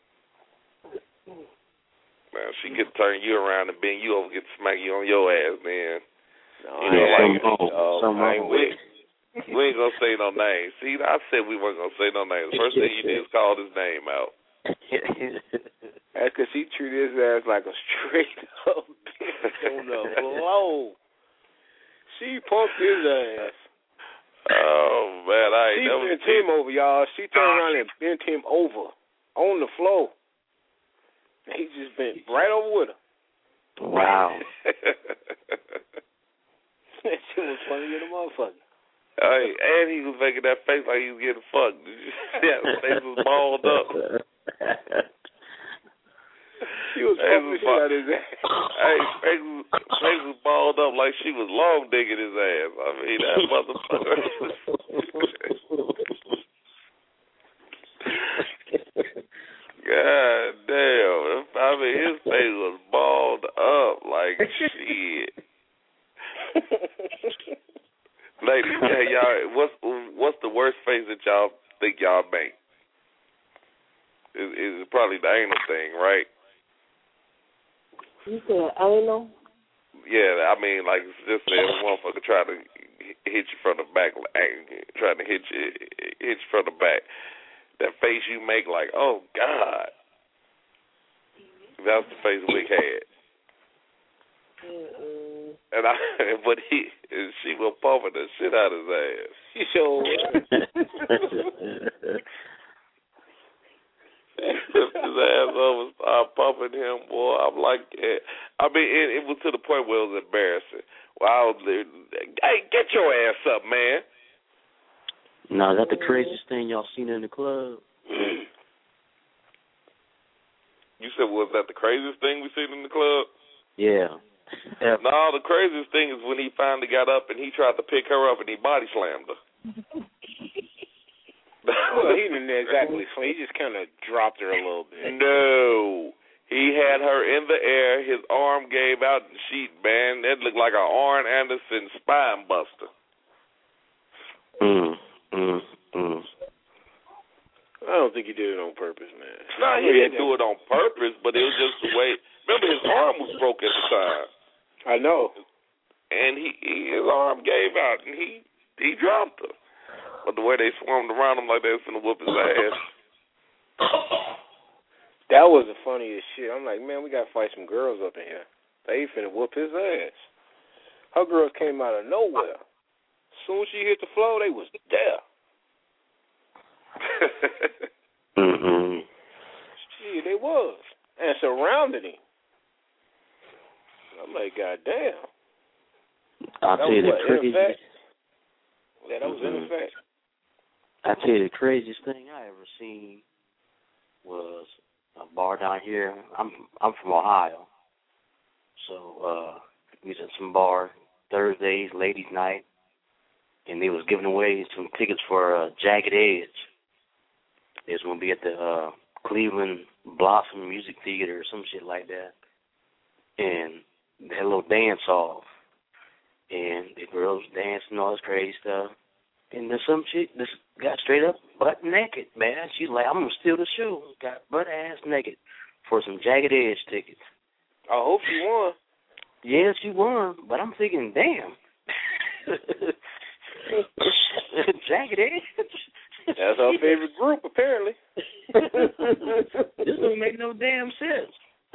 Man, she could turn you around and bend you over, get to smack you on your ass, man. No, you I know, ain't like, like it. Uh, Some I ain't with it. we ain't gonna say no names. See, I said we weren't gonna say no names. First thing you did is call his name out. That's because he treated his ass like a straight up bitch on the floor. She punked his ass. Oh man, I ain't She never bent seen him over, y'all. She turned around and bent him over on the floor. He just bent right over with her. Wow. That shit was funny as a motherfucker. Hey, and he was making that face like he was getting fucked. Did you see that? His face was balled up. She was pumping the shit out of his ass. Hey, face was, face was balled up like she was long digging his ass. I mean, that motherfucker. God damn. I mean, his face was balled up like shit. Ladies, hey, y'all, what's what's the worst face that y'all think y'all make? Is is probably the anal thing, right? You said anal? Yeah, I mean, like, just say a motherfucker try to hit you from the back, trying to hit you, hit you from the back. That face you make, like, oh God, that's the face Wick had. Mm-mm. And I, but he, she was pumping the shit out of his ass. She sure. Lift his ass over, start pumping him, boy. I'm like, yeah. I mean, it, it was to the point where it was embarrassing. Well, I was, hey, get your ass up, man. Now, is that the craziest thing y'all seen in the club? You said, was that the craziest thing we seen in the club? Yeah. yeah. No, the craziest thing is when he finally got up and he tried to pick her up and he body slammed her. Well, he didn't exactly slam. He just kind of dropped her a little bit. No. He had her in the air. His arm gave out, and she, man, that looked like an Arn Anderson spine buster. Mm, mm, mm. I don't think he did it on purpose, man. No, he didn't do it on purpose, but it was just the way. Remember, his arm was broke at the time. I know. And he, he his arm gave out, and he he dropped her. But the way they swarmed around him like they was finna whoop his ass. That was the funniest shit. I'm like, man, we gotta fight some girls up in here. They finna whoop his ass. Her girls came out of nowhere. As soon as she hit the floor, they was there. mm-hmm. Shit, they was. And surrounded him. I'm like, God damn. I'll tell you the craziest. Yeah, that was mm-hmm. in effect. I tell you the craziest thing I ever seen was a bar down here. I'm I'm from Ohio, so uh, we was at some bar Thursdays, ladies' night, and they was giving away some tickets for uh, Jagged Edge. They was gonna be at the uh, Cleveland Blossom Music Theater or some shit like that, and they had a little dance off, and the girls dancing all this crazy stuff. And then some chick just got straight up butt naked, man. She's like, I'm going to steal the show. Got butt ass naked for some Jagged Edge tickets. I hope she won. Yeah, she won. But I'm thinking, damn. Jagged Edge? That's our favorite group, apparently. This don't make no damn sense.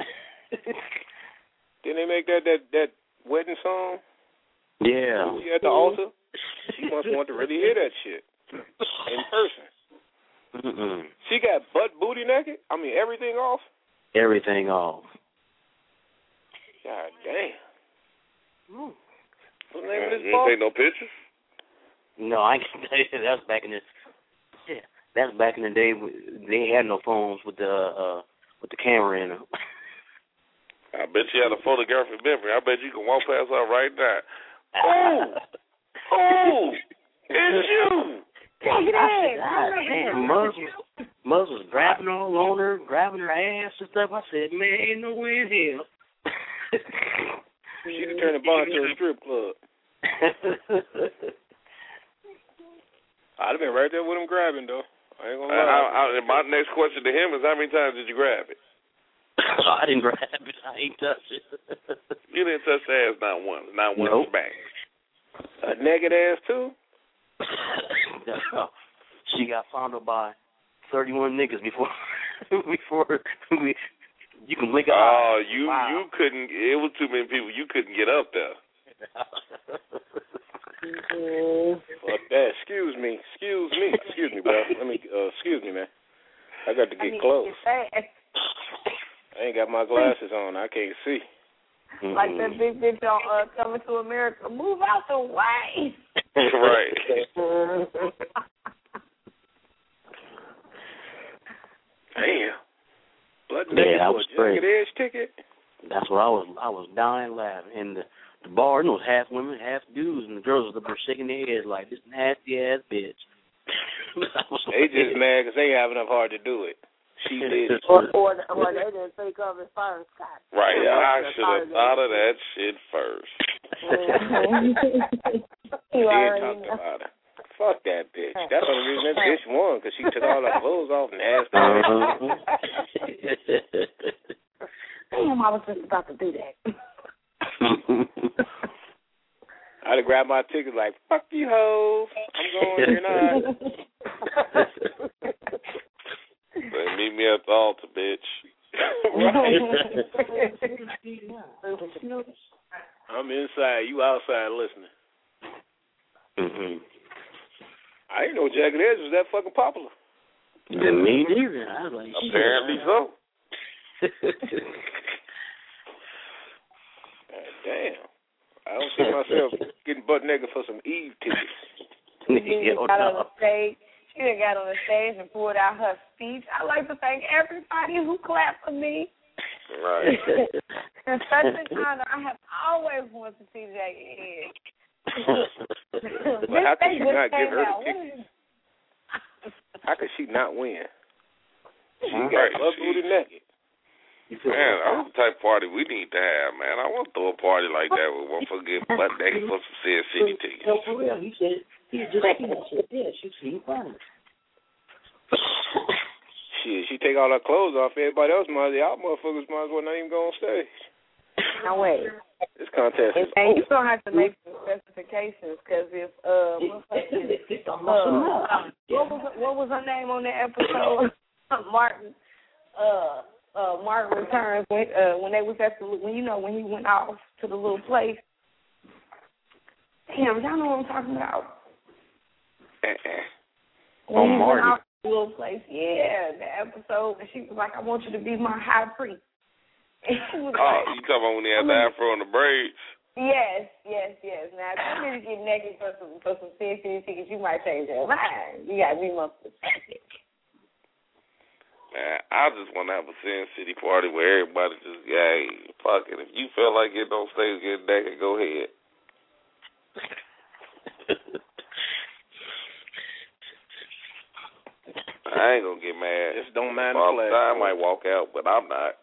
Didn't they make that, that, that wedding song? Yeah. She at the altar? She must want to really hear that shit in person. Mm-mm. She got butt booty naked? I mean, everything off? Everything off. God damn. Mm. What's the name of this You bar? ain't take no pictures? No, I can tell you that's back in the yeah, that's back in the day. They had no phones with the uh, with the camera in them. I bet you had a photographic memory. I bet you can walk past her right now. Oh, oh, it's you. Take it in. Muz was, Muz was grabbing all on her, grabbing her ass and stuff. I said, man, ain't no way in hell. She could turn the bar into a strip club. I'd have been right there with him grabbing, though. I ain't gonna lie. I, I, my next question to him is, how many times did you grab it? I didn't grab it. I ain't touch it. You didn't touch the ass not once. Not once nope. back. A naked ass, too? No. She got fondled by thirty-one niggas before before we, you can blink an eye. Oh, you, wow. you couldn't, it was too many people. You couldn't get up there. Mm-hmm. Fuck that. Excuse me. Excuse me. Excuse me, bro. Let me, uh, excuse me, man. I got to get I mean, close. I ain't got my glasses on. I can't see. Mm-hmm. Like that big bitch on uh, Coming to America. Move out the way. Right. Damn. Butt Yeah, naked I for was a Jagged crazy. Edge ticket? That's what I was. I was dying laughing. And the, the bar, it was half women, half dudes, and the girls were shaking their heads like this nasty ass bitch. They just mad because they have enough hard to do it. She did it. Or, or, or they didn't think of it first. God. Right, Yeah, I should have thought of that shit first. She did talk about it. Fuck that bitch. That's the only reason that bitch won, because she took all her clothes off and asked her. Damn, I was just about to do that. I'd have grabbed my ticket like, fuck you hoes. I'm going, you're not. Say, meet me at the altar, bitch. Right. I'm inside, you outside listening. Mm-hmm. I didn't know Jagged Edge was that fucking popular. Yeah, me neither. I was like, apparently so. God damn. I don't see myself getting butt naked for some Eve tickets. She got on the stage. She done got on the stage and pulled out her speech. I'd like to thank everybody who clapped for me. Right. It's such an honor. I have always wanted to see Jagged Edge. Well, how could she not give her the ticket? How could she not win? She got butt booty naked. Man, that's the type of party we need to have, man. I want to throw a party like that with one for get butt naked for some Sin City tickets. No, for real. He said, he just said that shit. Yeah, she's seen fun. Shit, she take all her clothes off. Everybody else might, y'all motherfuckers might as well not even go on stage. Now wait. This contest is and you're going to have to make some specifications, because if, uh, what's her name? uh, what, was, what was her name on that episode? Martin, uh, uh, Martin Returns, when, uh, when they was at the, when, you know, when he went off to the little place. Damn, y'all know what I'm talking about? Uh-uh. When Oh, he Martin. went off to the little place, yeah, the episode, and she was like, I want you to be my high priest. And she was Oh, like, you talking about when he had the afro and the braids? Yes, yes, yes. Now, if you need to get naked for some for some Sin City tickets, you might change your mind. You got to be more specific. Man, I just want to have a Sin City party where everybody just, yeah, fuck it. If you feel like getting on stage, get naked, go ahead. I ain't gonna get mad. Just don't mind All the the flag. time, I might walk out, but I'm not.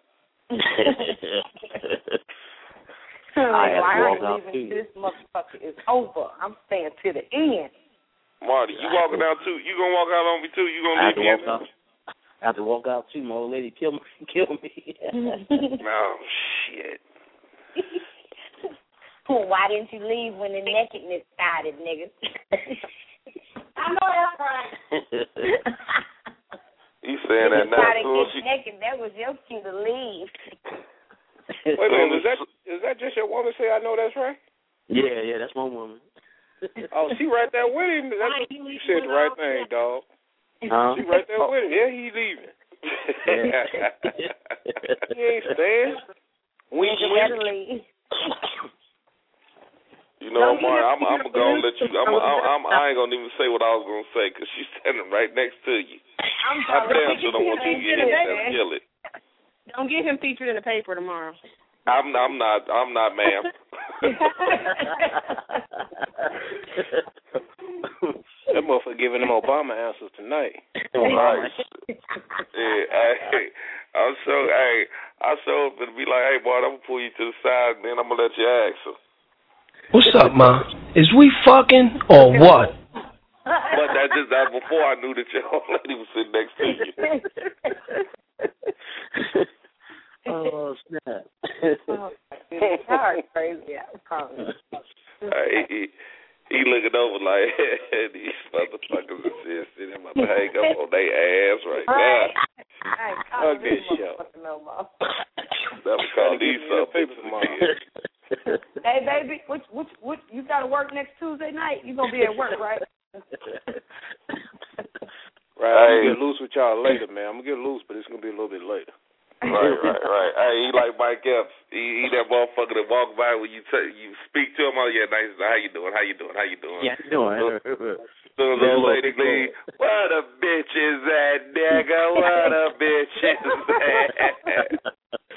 I had to I walk ain't out leaving. too. This motherfucker is over. I'm staying to the end. Marty, you walking out too? You gonna walk out on me too? You I gonna have leave to me walk in out. I have to walk out too. My old lady kill me. Kill me. No shit. Why didn't you leave when the nakedness started, nigga? I know that's right. You saying that you now? started Soon getting she... naked. That was your cue to leave. Wait a minute, is that is that just your woman say I know that's right? Yeah, yeah, that's my woman. Oh, she right there with him. That's what, you said the right thing, dog. Huh? She right there with him. Yeah, he leaving. He ain't staying. Wink, You better leave. You know, Marty, I'm, I'm gonna let you. I'm, I'm, I'm, I ain't gonna even say what I was gonna say because she's standing right next to you. I'm I sorry. damn sure don't want you to get hit and kill it. Don't get him featured in the paper tomorrow. I'm, I'm not. I'm not, ma'am. That motherfucker giving them Obama answers tonight. Right. Yeah, hey, I'm so. Hey, I so gonna be like, hey, boy, I'm gonna pull you to the side, and then I'm gonna let you ask her. What's up, Ma? Is we fucking or what? But that just that before I knew that your old lady was sitting next to you. Oh snap! Oh, y'all are crazy. I promise. Hey, he, he looking over like these motherfuckers is just sitting about to hang up on their ass right now. I ain't Fuck calling this this show. motherfucker no more. Never call these paper something. tomorrow. Hey, baby, what, what, what, you got to work next Tuesday night? You going to be at work, right? Right, I'm going to get loose with y'all later, man. I'm going to get loose, but it's going to be a little bit later. Right, right, right. Hey, he like Mike Epps. He, he that motherfucker that walk by when you t- you speak to him. Oh yeah, nice. How you doing? How you doing? How you doing? Yeah, how you doing? soon as old lady leave, what a bitch is that, nigga? What a bitch is that?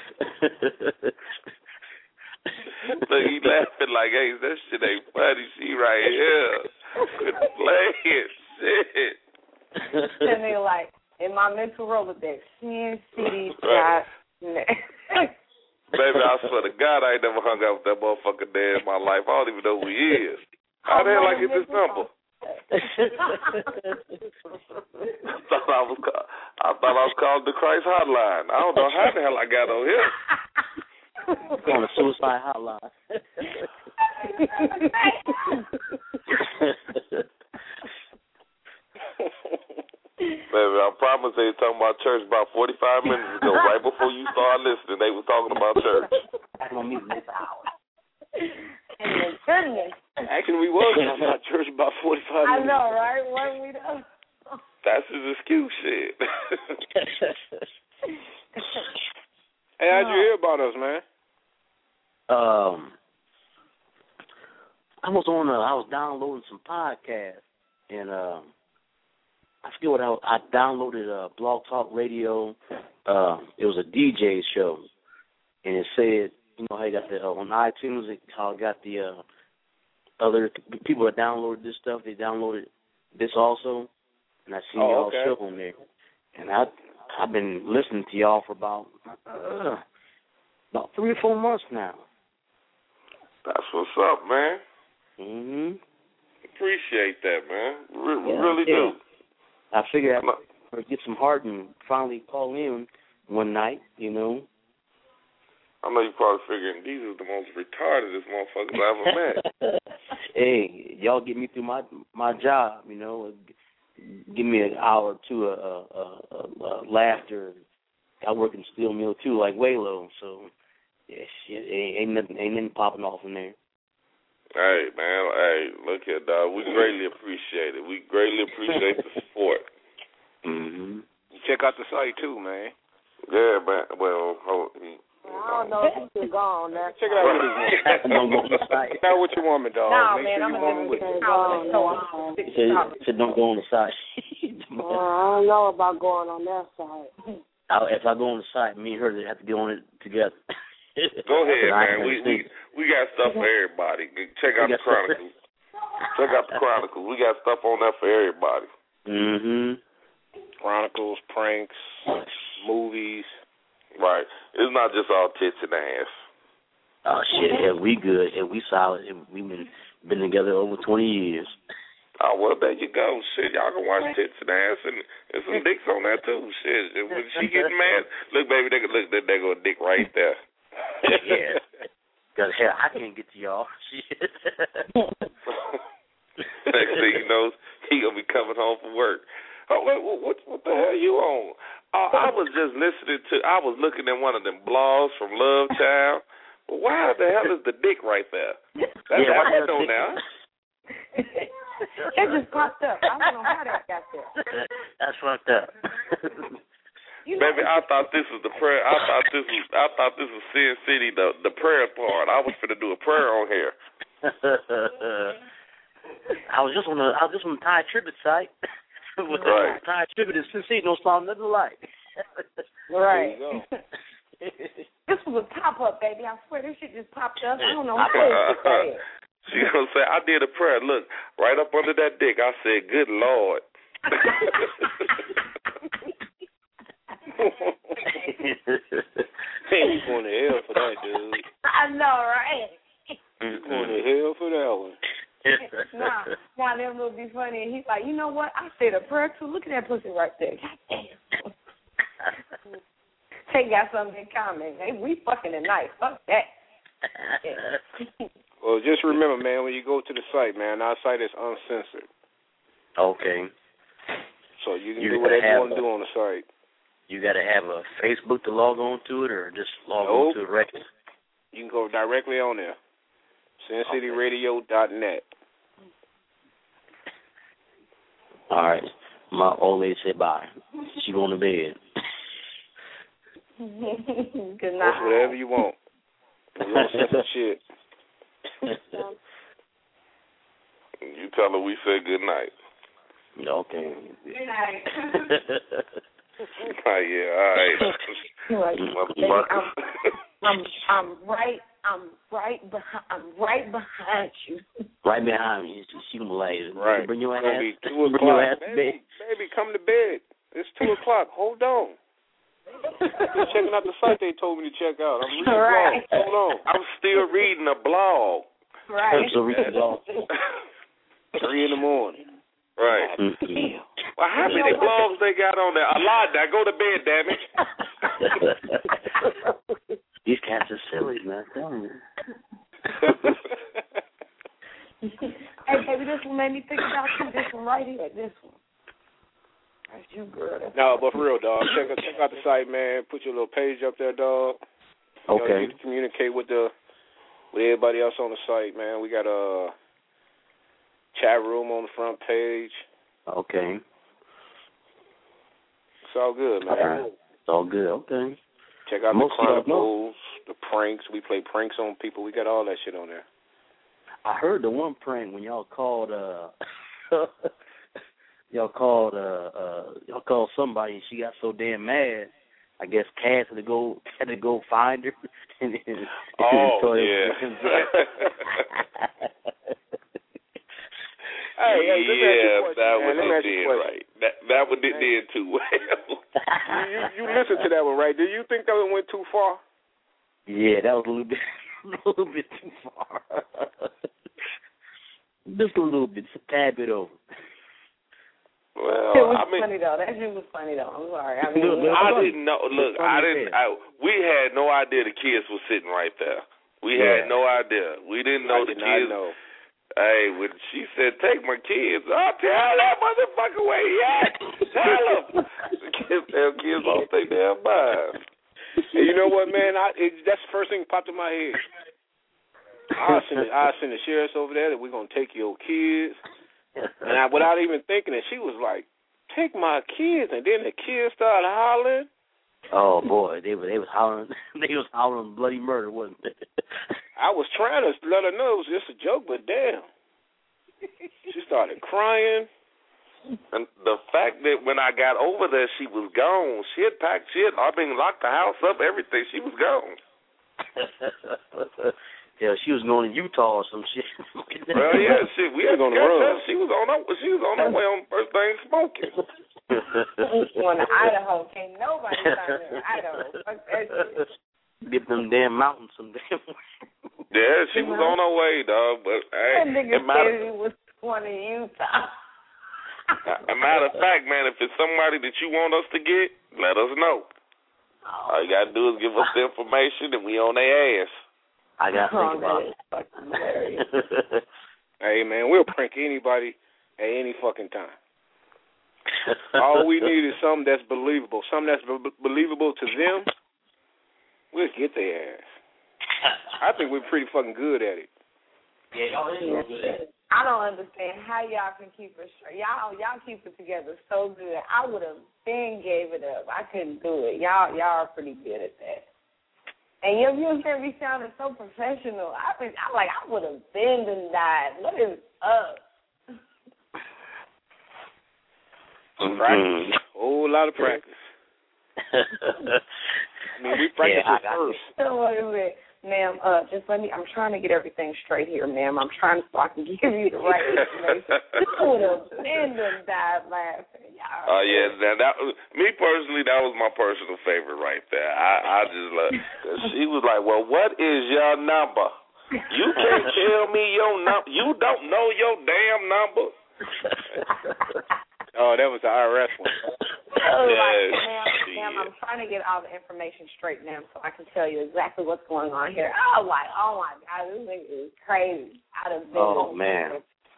Look, he laughing like, hey, that shit ain't funny. She right here. Quit playing shit. And they like, in my mental Rolodex, Sin City dot net. Baby, I swear to God, I ain't never hung out with that motherfucker there in my life. I don't even know who he is. How the hell I get this number? I thought I was call- I thought I was calling the Christ hotline. I don't know how the hell I got on here. On the suicide hotline. Baby, I promise they were talking about church about forty-five minutes ago, right before you started listening. They were talking about church. I'm gonna meet this hour. And goodness. Actually, we was talking about church about forty-five minutes. I know, right? Wasn't we though? That's his excuse, shit. Hey, how'd you hear about us, man? Um, I was on. A, I was downloading some podcasts, and um, I forget what I. I downloaded a Blog Talk Radio. Uh, it was a D J show, and it said, you know, how you got the uh, on iTunes. It how it got the uh, other people that downloaded this stuff. They downloaded this also, and I seen Oh, y'all okay. show on there, and I I've been listening to y'all for about uh, about three or four months now. That's what's up, man. Mhm. Appreciate that, man. Re- Yeah, really yeah. do. I figured I'd get some heart and finally call in one night, you know. I know you probably figuring these are the most retardedest motherfuckers I ever met. Hey, y'all get me through my my job, you know. Give me an hour or two of uh, uh, uh, uh, laughter. I work in steel mill too, like Waylo, so yeah, shit, ain't, ain't nothing, ain't nothing popping off in there. Hey, man, hey, look here, dog. We greatly appreciate it. We greatly appreciate the support. Mm-hmm. Check out the site, too, man. Yeah, man. Well, hold on. I don't know if you can go on there. Check it out with his woman. Don't go on the site. Check out with your woman, dog. Nah, Make man, sure I'm your gonna woman give with you you. a call. He said, said don't go on the site. Well, I don't know about going on that side. I, if I go on the site, me and her have to get on it together. Go ahead, I man. We, we we got stuff for everybody. Check out We the got stuff for- Chronicles. Check out the Chronicles. We got stuff on there for everybody. Mm-hmm. Chronicles, pranks, movies. Right. It's not just all tits and ass. Oh shit! Yeah, we good. Yeah, we solid. Yeah, we've been been together over twenty years. Oh, well, there you go. Shit, y'all can watch tits and ass and, and some dicks on there, too. Shit, and when she getting mad, look, baby, they look, there there go a dick right there. Yeah. Because, hell, I can't get to y'all. Shit. Next thing you know, he going to be coming home from work. Oh, what, what, what the hell you on? Oh, I was just listening to, I was looking at one of them blogs from Love Child. Well, why the hell is the dick right there? That's Yeah, how why I know the dick- now. It just popped up. I don't know how that got there. That's fucked up. You know, Baby, I thought this was the prayer. I thought this was. I thought this was Sin City, the the prayer part. I was finna do a prayer on here. I was just on the I was just on the Thai Tribute site. With Right. the Thai Tribute in Sin City, no sound nothing alike. right. There you go. This was a pop up, baby. I swear this shit just popped up. I don't know how it did. She gonna say, I did a prayer. Look, right up under that dick, I said, "Good Lord." Hey, you going to hell for that, dude. I know, right? You going to hell for that one. Nah, now them would be funny. And he's like, you know what? I said a prayer too. Look at that pussy right there. God damn. They got something in common. Hey, we fucking tonight. Fuck that. Well, just remember, man, when you go to the site, man, our site is uncensored. Okay. So you can You do gotta whatever you have want to a- do on the site. You got to have a Facebook to log on to it, or just log Nope. on to the record? You can go directly on there. sin city radio dot net. All right. My old lady said bye. She going to bed. Good Post night. whatever you want. We don't censor shit. You tell her we said good night. Okay. Oh, yeah, all right. Like, I'm, I'm, I'm right, I'm right behind, I'm right behind you. Right behind you. She gonna like, right. Bring your it's gonna ass. be two bring your o'clock. ass to Baby, bed. baby, come to bed. It's two o'clock. Hold on. I'm checking out the site they told me to check out. I'm reading right. blogs. Hold on. I'm still reading a blog. Right. So read the blog. Three in the morning. Right. Mm-hmm. Well, how many blogs they got on there? A lot. Now go to bed, damn it. These cats are silly, man. I'm telling you. Hey, baby, this one made me think about you. This one right here. This one. That's you, girl. That's no, but for real, dog. Check out, check out the site, man. Put your little page up there, dog. You Okay. know, you can communicate with the with everybody else on the site, man. We got a chat room on the front page. Okay. It's all good, man. All right. It's all good. Okay. Check out Most the of y'all chronicles, the pranks. We play pranks on people. We got all that shit on there. I heard the one prank when y'all called uh y'all called uh uh y'all called somebody and she got so damn mad. I guess Cass had to go had to go find her. and, and, oh and yeah. Hey, hey, let me yeah, ask you a question, that man. one Let me they ask you a did question. right. That that one they did too well. you, you, you listened to that one, right? Do you think that one went too far? Yeah, that was a little bit a little bit too far. Just a little bit, just a tad bit over. Well, it was I mean, funny though. That shit was funny though. I'm sorry. I mean, Look, I funny. didn't know. Look, I didn't. I, we had no idea the kids were sitting right there. We Yeah. had no idea. We didn't know I the did kids. not know. Hey, when she said, "Take my kids," oh, tell that motherfucker where he at. Tell him. The kids tell kids all stay damn mind. And you know what, man? I it, that's the first thing that popped in my head. I send I send the sheriffs over there that we're gonna take your kids, and I, without even thinking it, she was like, "Take my kids," and then the kids started hollering. Oh boy, they were they was hollering they was hollering bloody murder, wasn't it? I was trying to let her know it was just a joke, but damn, she started crying. And the fact that when I got over there, she was gone. She had packed shit. I mean, locked the house up, everything. She was gone. Yeah, she was going to Utah or some shit. Well, yeah, shit. We She had was on to the catch road. her. She was on her. She was on her way on first thing smoking. going to Idaho. Can't nobody find her in Idaho. Fuck that shit. Get them damn mountains some damn. Yeah, she was on her way, dog. But hey, That nigga it matter, said he was going to Utah. a matter of fact, man, if it's somebody that you want us to get, let us know. All you gotta do is give us the information, and we on their ass. I gotta think about it. Fucking hilarious. Hey, man, we'll prank anybody at any fucking time. All we need is something that's believable, something that's be- believable to them. We'll get their ass. I think we're pretty fucking good at it. Yeah, y'all is real good. I don't understand how y'all can keep it straight. Y'all, y'all keep it together so good. I would have been gave it up. I couldn't do it. Y'all, y'all are pretty good at that. And you, you hear me sounding so professional. I mean, I like I would have been and died. What is up? Practice. A whole lot of practice. I mean, we practice yeah, it first. So what is it? Ma'am, uh, just let me, I'm trying to get everything straight here, ma'am. I'm trying so I can give you the right information. I would have been and died laughing. Oh, uh, yeah. That, that was, me personally, that was my personal favorite right there. I, I just love, cause she was like, well, what is your number? You can't tell me your number. You don't know your damn number. Oh, that was the I R S one. Oh, yes. like, ma'am, ma'am, I'm trying to get all the information straight now so I can tell you exactly what's going on here. Oh, like, oh, my God, this nigga is crazy. I'd have been oh, man.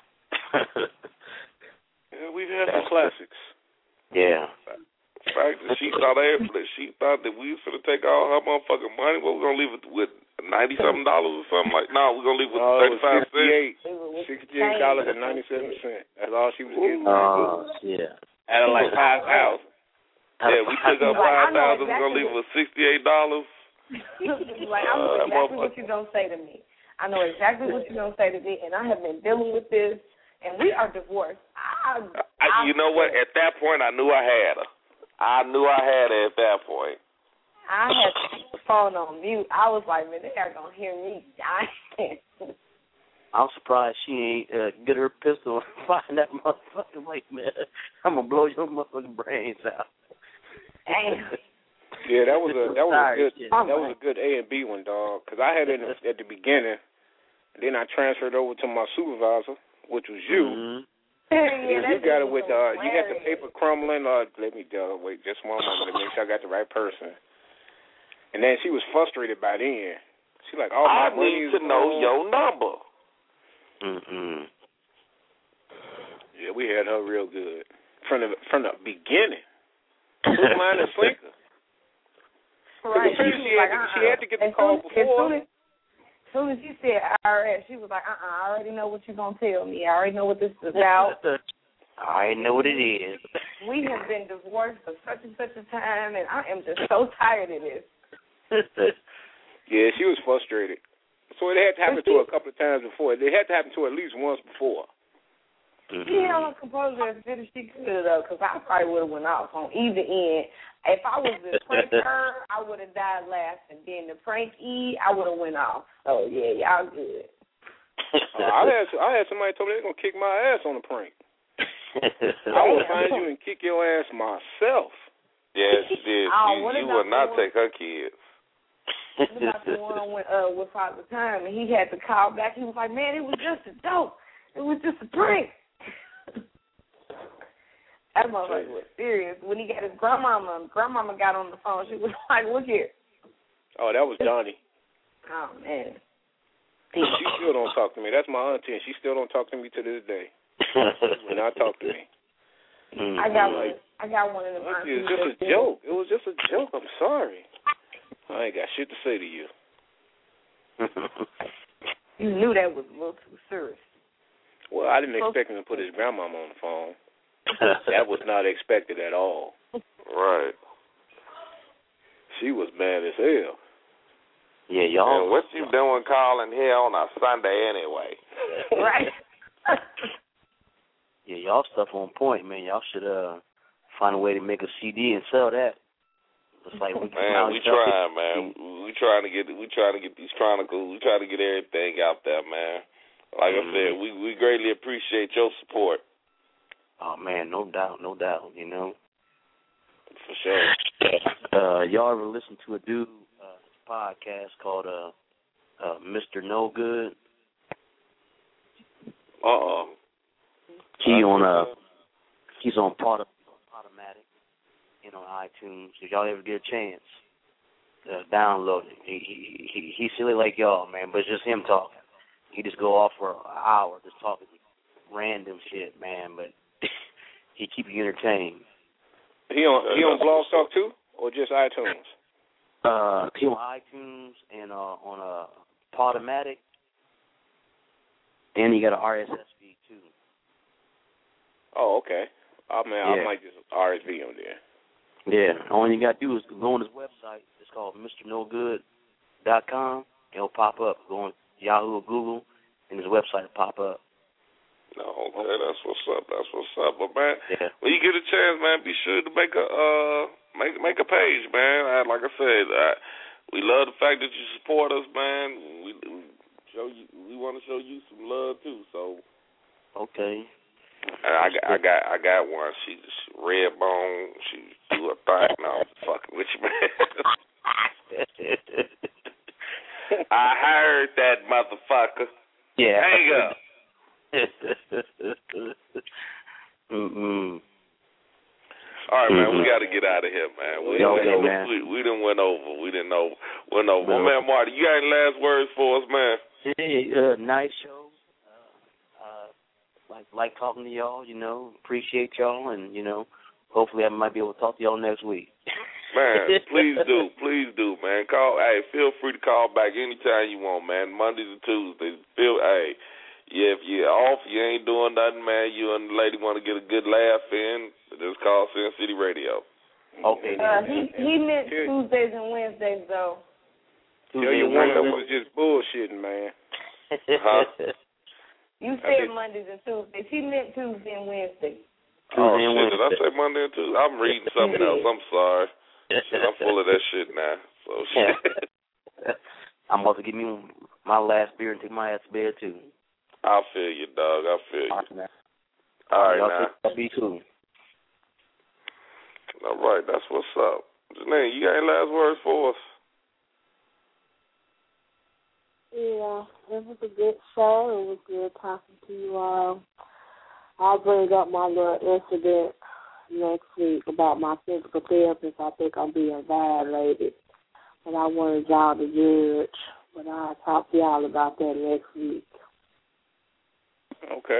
Yeah, we've had some classics. Yeah. In fact, she thought that she thought that we was going to take all her motherfucking money. What, we're going to leave it with ninety something dollars or something like? No, we're going to leave it with no, thirty-five sixty-eight, cents. sixty-eight dollars and ninety-seven cents. That's all she was getting. Oh, yeah. Out of like five thousand. Yeah, we took up five thousand. We're gonna leave it with sixty-eight dollars. Like, I know exactly what you're gonna say to me. I know exactly what you're gonna say to me, and I have been dealing with this, and we are divorced. I, I, I you know what? At that point, I knew I had her. I knew I had her at that point. I had to keep the phone on mute. I was like, man, they are going to hear me dying. I'm surprised she ain't uh, get her pistol and find that motherfucker. Like, man, I'm going to blow your motherfucking brains out. Damn. Yeah, that was a that was a good Shit. that was a good A and B one, dog. Because I had it at the beginning, then I transferred over to my supervisor, which was you. Mm-hmm. Yeah, you got it with uh, you got the paper crumbling. Uh, let me uh, wait just one moment to make sure I got the right person. And then she was frustrated by then. She like, all my I money need is to know gone. your number. Mm-hmm. Yeah, we had her real good from the from the beginning. Hook, line, and sinker. Right. She, She, she, like, had to, uh-uh. she had to get the call as soon, before. As soon as, as soon as you said I R S, she was like, uh-uh, I already know what you're going to tell me. I already know what this is about. I know what it is. We have been divorced for such and such a time, and I am just so tired of this. Yeah, she was frustrated. So it had to happen to her a couple of times before. It had to happen to her at least once before. She held her composure as good as she could, though, because I probably would have went off on either end. If I was to prank her, I would have died laughing. Then the prank E, I would have went off. So, yeah, y'all good. uh, I had I had somebody told me they're going to kick my ass on a prank. I will find you and kick your ass myself. Yes, she did. Oh, you you will not one? take her kids. What about the one with, uh, with Father Time? And he had to call back. He was like, man, it was just a joke. It was just a prank. That motherfucker was serious. When he got his grandmama, grandmama got on the phone. She was like, look here. Oh, that was Donnie. Oh, man. She still don't talk to me. That's my auntie, and she still don't talk to me to this day. She will not talk to me. Mm-hmm. I got one. I got one in the Auntie, it was just a joke. It was just a joke. I'm sorry. I ain't got shit to say to you. You knew that was a little too serious. Well, I didn't expect him to put his grandmama on the phone. That was not expected at all. Right. She was mad as hell. Yeah, y'all. And what you doing calling here on a Sunday anyway? Right. Yeah, y'all stuff on point, man. Y'all should uh find a way to make a C D and sell that. It's like we man, we trying, man. We trying to get we trying to get these chronicles. We trying to get everything out there, man. Like mm-hmm. I said, we we greatly appreciate your support. Oh man, no doubt, no doubt. You know, for sure. Uh, y'all ever listen to a dude uh, podcast called uh, uh, Mister No Good? Uh oh. He on uh, he's on Pod- Podomatic, you know, iTunes. If y'all ever get a chance, uh, download it. He, he he he's silly like y'all, man, but it's just him talking. He just go off for an hour just talking random shit, man, but he keep you entertained. He on he on Blog Talk too, or just iTunes? Uh, he on iTunes and uh, on a uh, Podomatic, and he got an R S S feed too. Oh, okay. I mean, yeah. I might just R S V on there. Yeah, all you got to do is go on his website. It's called Mister No Good dot com. It'll pop up. Go on Yahoo or Google, and his website will pop up. No, okay, that's what's up. That's what's up. But man, yeah. when you get a chance, man, be sure to make a uh make make a page, man. I, like I said, I, we love the fact that you support us, man. We, we show you. We want to show you some love too. So okay. I got, I got, I got one. She, she red bone. She do a thing. No, I'm fucking with you, man. I heard that motherfucker. Yeah. Hang up. Mm-mm. All right, man. Mm-hmm. We got to get out of here, man. We Yo, didn't okay, went man. over. We, we didn't went over. We didn't know. Went over. No. Well, man, Marty, you got any last words for us, man? Hey, uh, nice show. Uh, uh, like like talking to y'all. You know, appreciate y'all, and you know, hopefully I might be able to talk to y'all next week. Man, please do, please do, man. Call. Hey, feel free to call back anytime you want, man. Mondays and Tuesdays. Feel. Hey. Yeah, if you're off, you ain't doing nothing, man. You and the lady want to get a good laugh in, just call Sin City Radio. Okay. Uh, he he meant Tuesdays and Wednesdays, though. Tell your woman we was just bullshitting, man. Huh? You said Mondays and Tuesdays. He meant Tuesday and Wednesday. Oh, shit, did I say Monday and Tuesday? I'm reading something else. I'm sorry. Shit, I'm full of that shit now. So, shit. I'm about to give me my last beer and take my ass to bed, too. I feel you, dog. I feel you. All right, man. All right, Y'all now. I'll be cool. All right, that's what's up. Janine, you got any last words for us? Yeah, it was a good show. It was good talking to you all. I'll bring up my little incident next week about my physical therapist. I think I'm being violated, and I wanted y'all to judge. But I'll talk to y'all about that next week. Okay.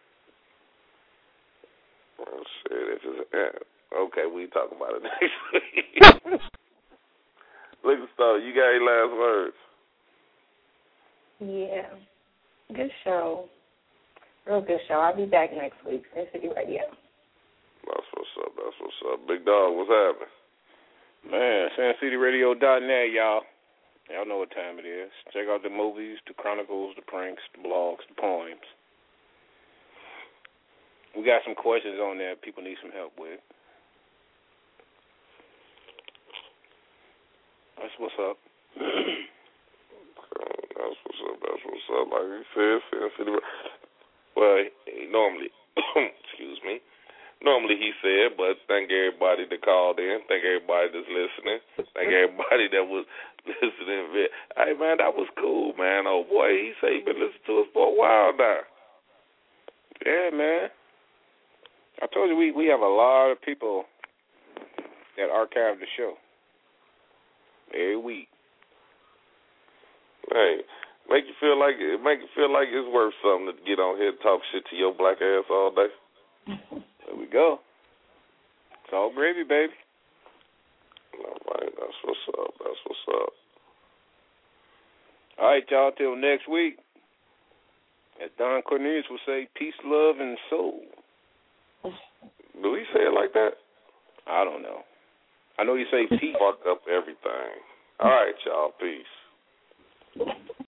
Well, shit, it's just, yeah. Okay, we talk about it next week. Liquor Store, you got any last words? Yeah. Good show. Real good show. I'll be back next week. Sin City Radio. That's what's up. That's what's up. Big Dog, what's happening? Man, Sin City Radio dot net, y'all. Y'all know what time it is. Check out the movies, the chronicles, the pranks, the blogs, the poems. We got some questions on there people need some help with. That's what's up. That's what's up. That's what's up. Like you said, Sin City. Well, he normally, excuse me, normally he said, but thank everybody that called in. Thank everybody that's listening. Thank everybody that was listening. Hey, man, that was cool, man. Oh, boy, he said he been listening to us for a while now. Yeah, man. I told you we, we have a lot of people that archive the show every week. Hey, make you feel like it. Make you feel like it's worth something to get on here and talk shit to your black ass all day. There we go. It's all gravy, baby. All right, that's what's up. That's what's up. All right, y'all. Till next week. As Don Cornelius will say, peace, love, and soul. Do he say it like that? I don't know. I know you say peace. Fuck up everything. All right, y'all. Peace.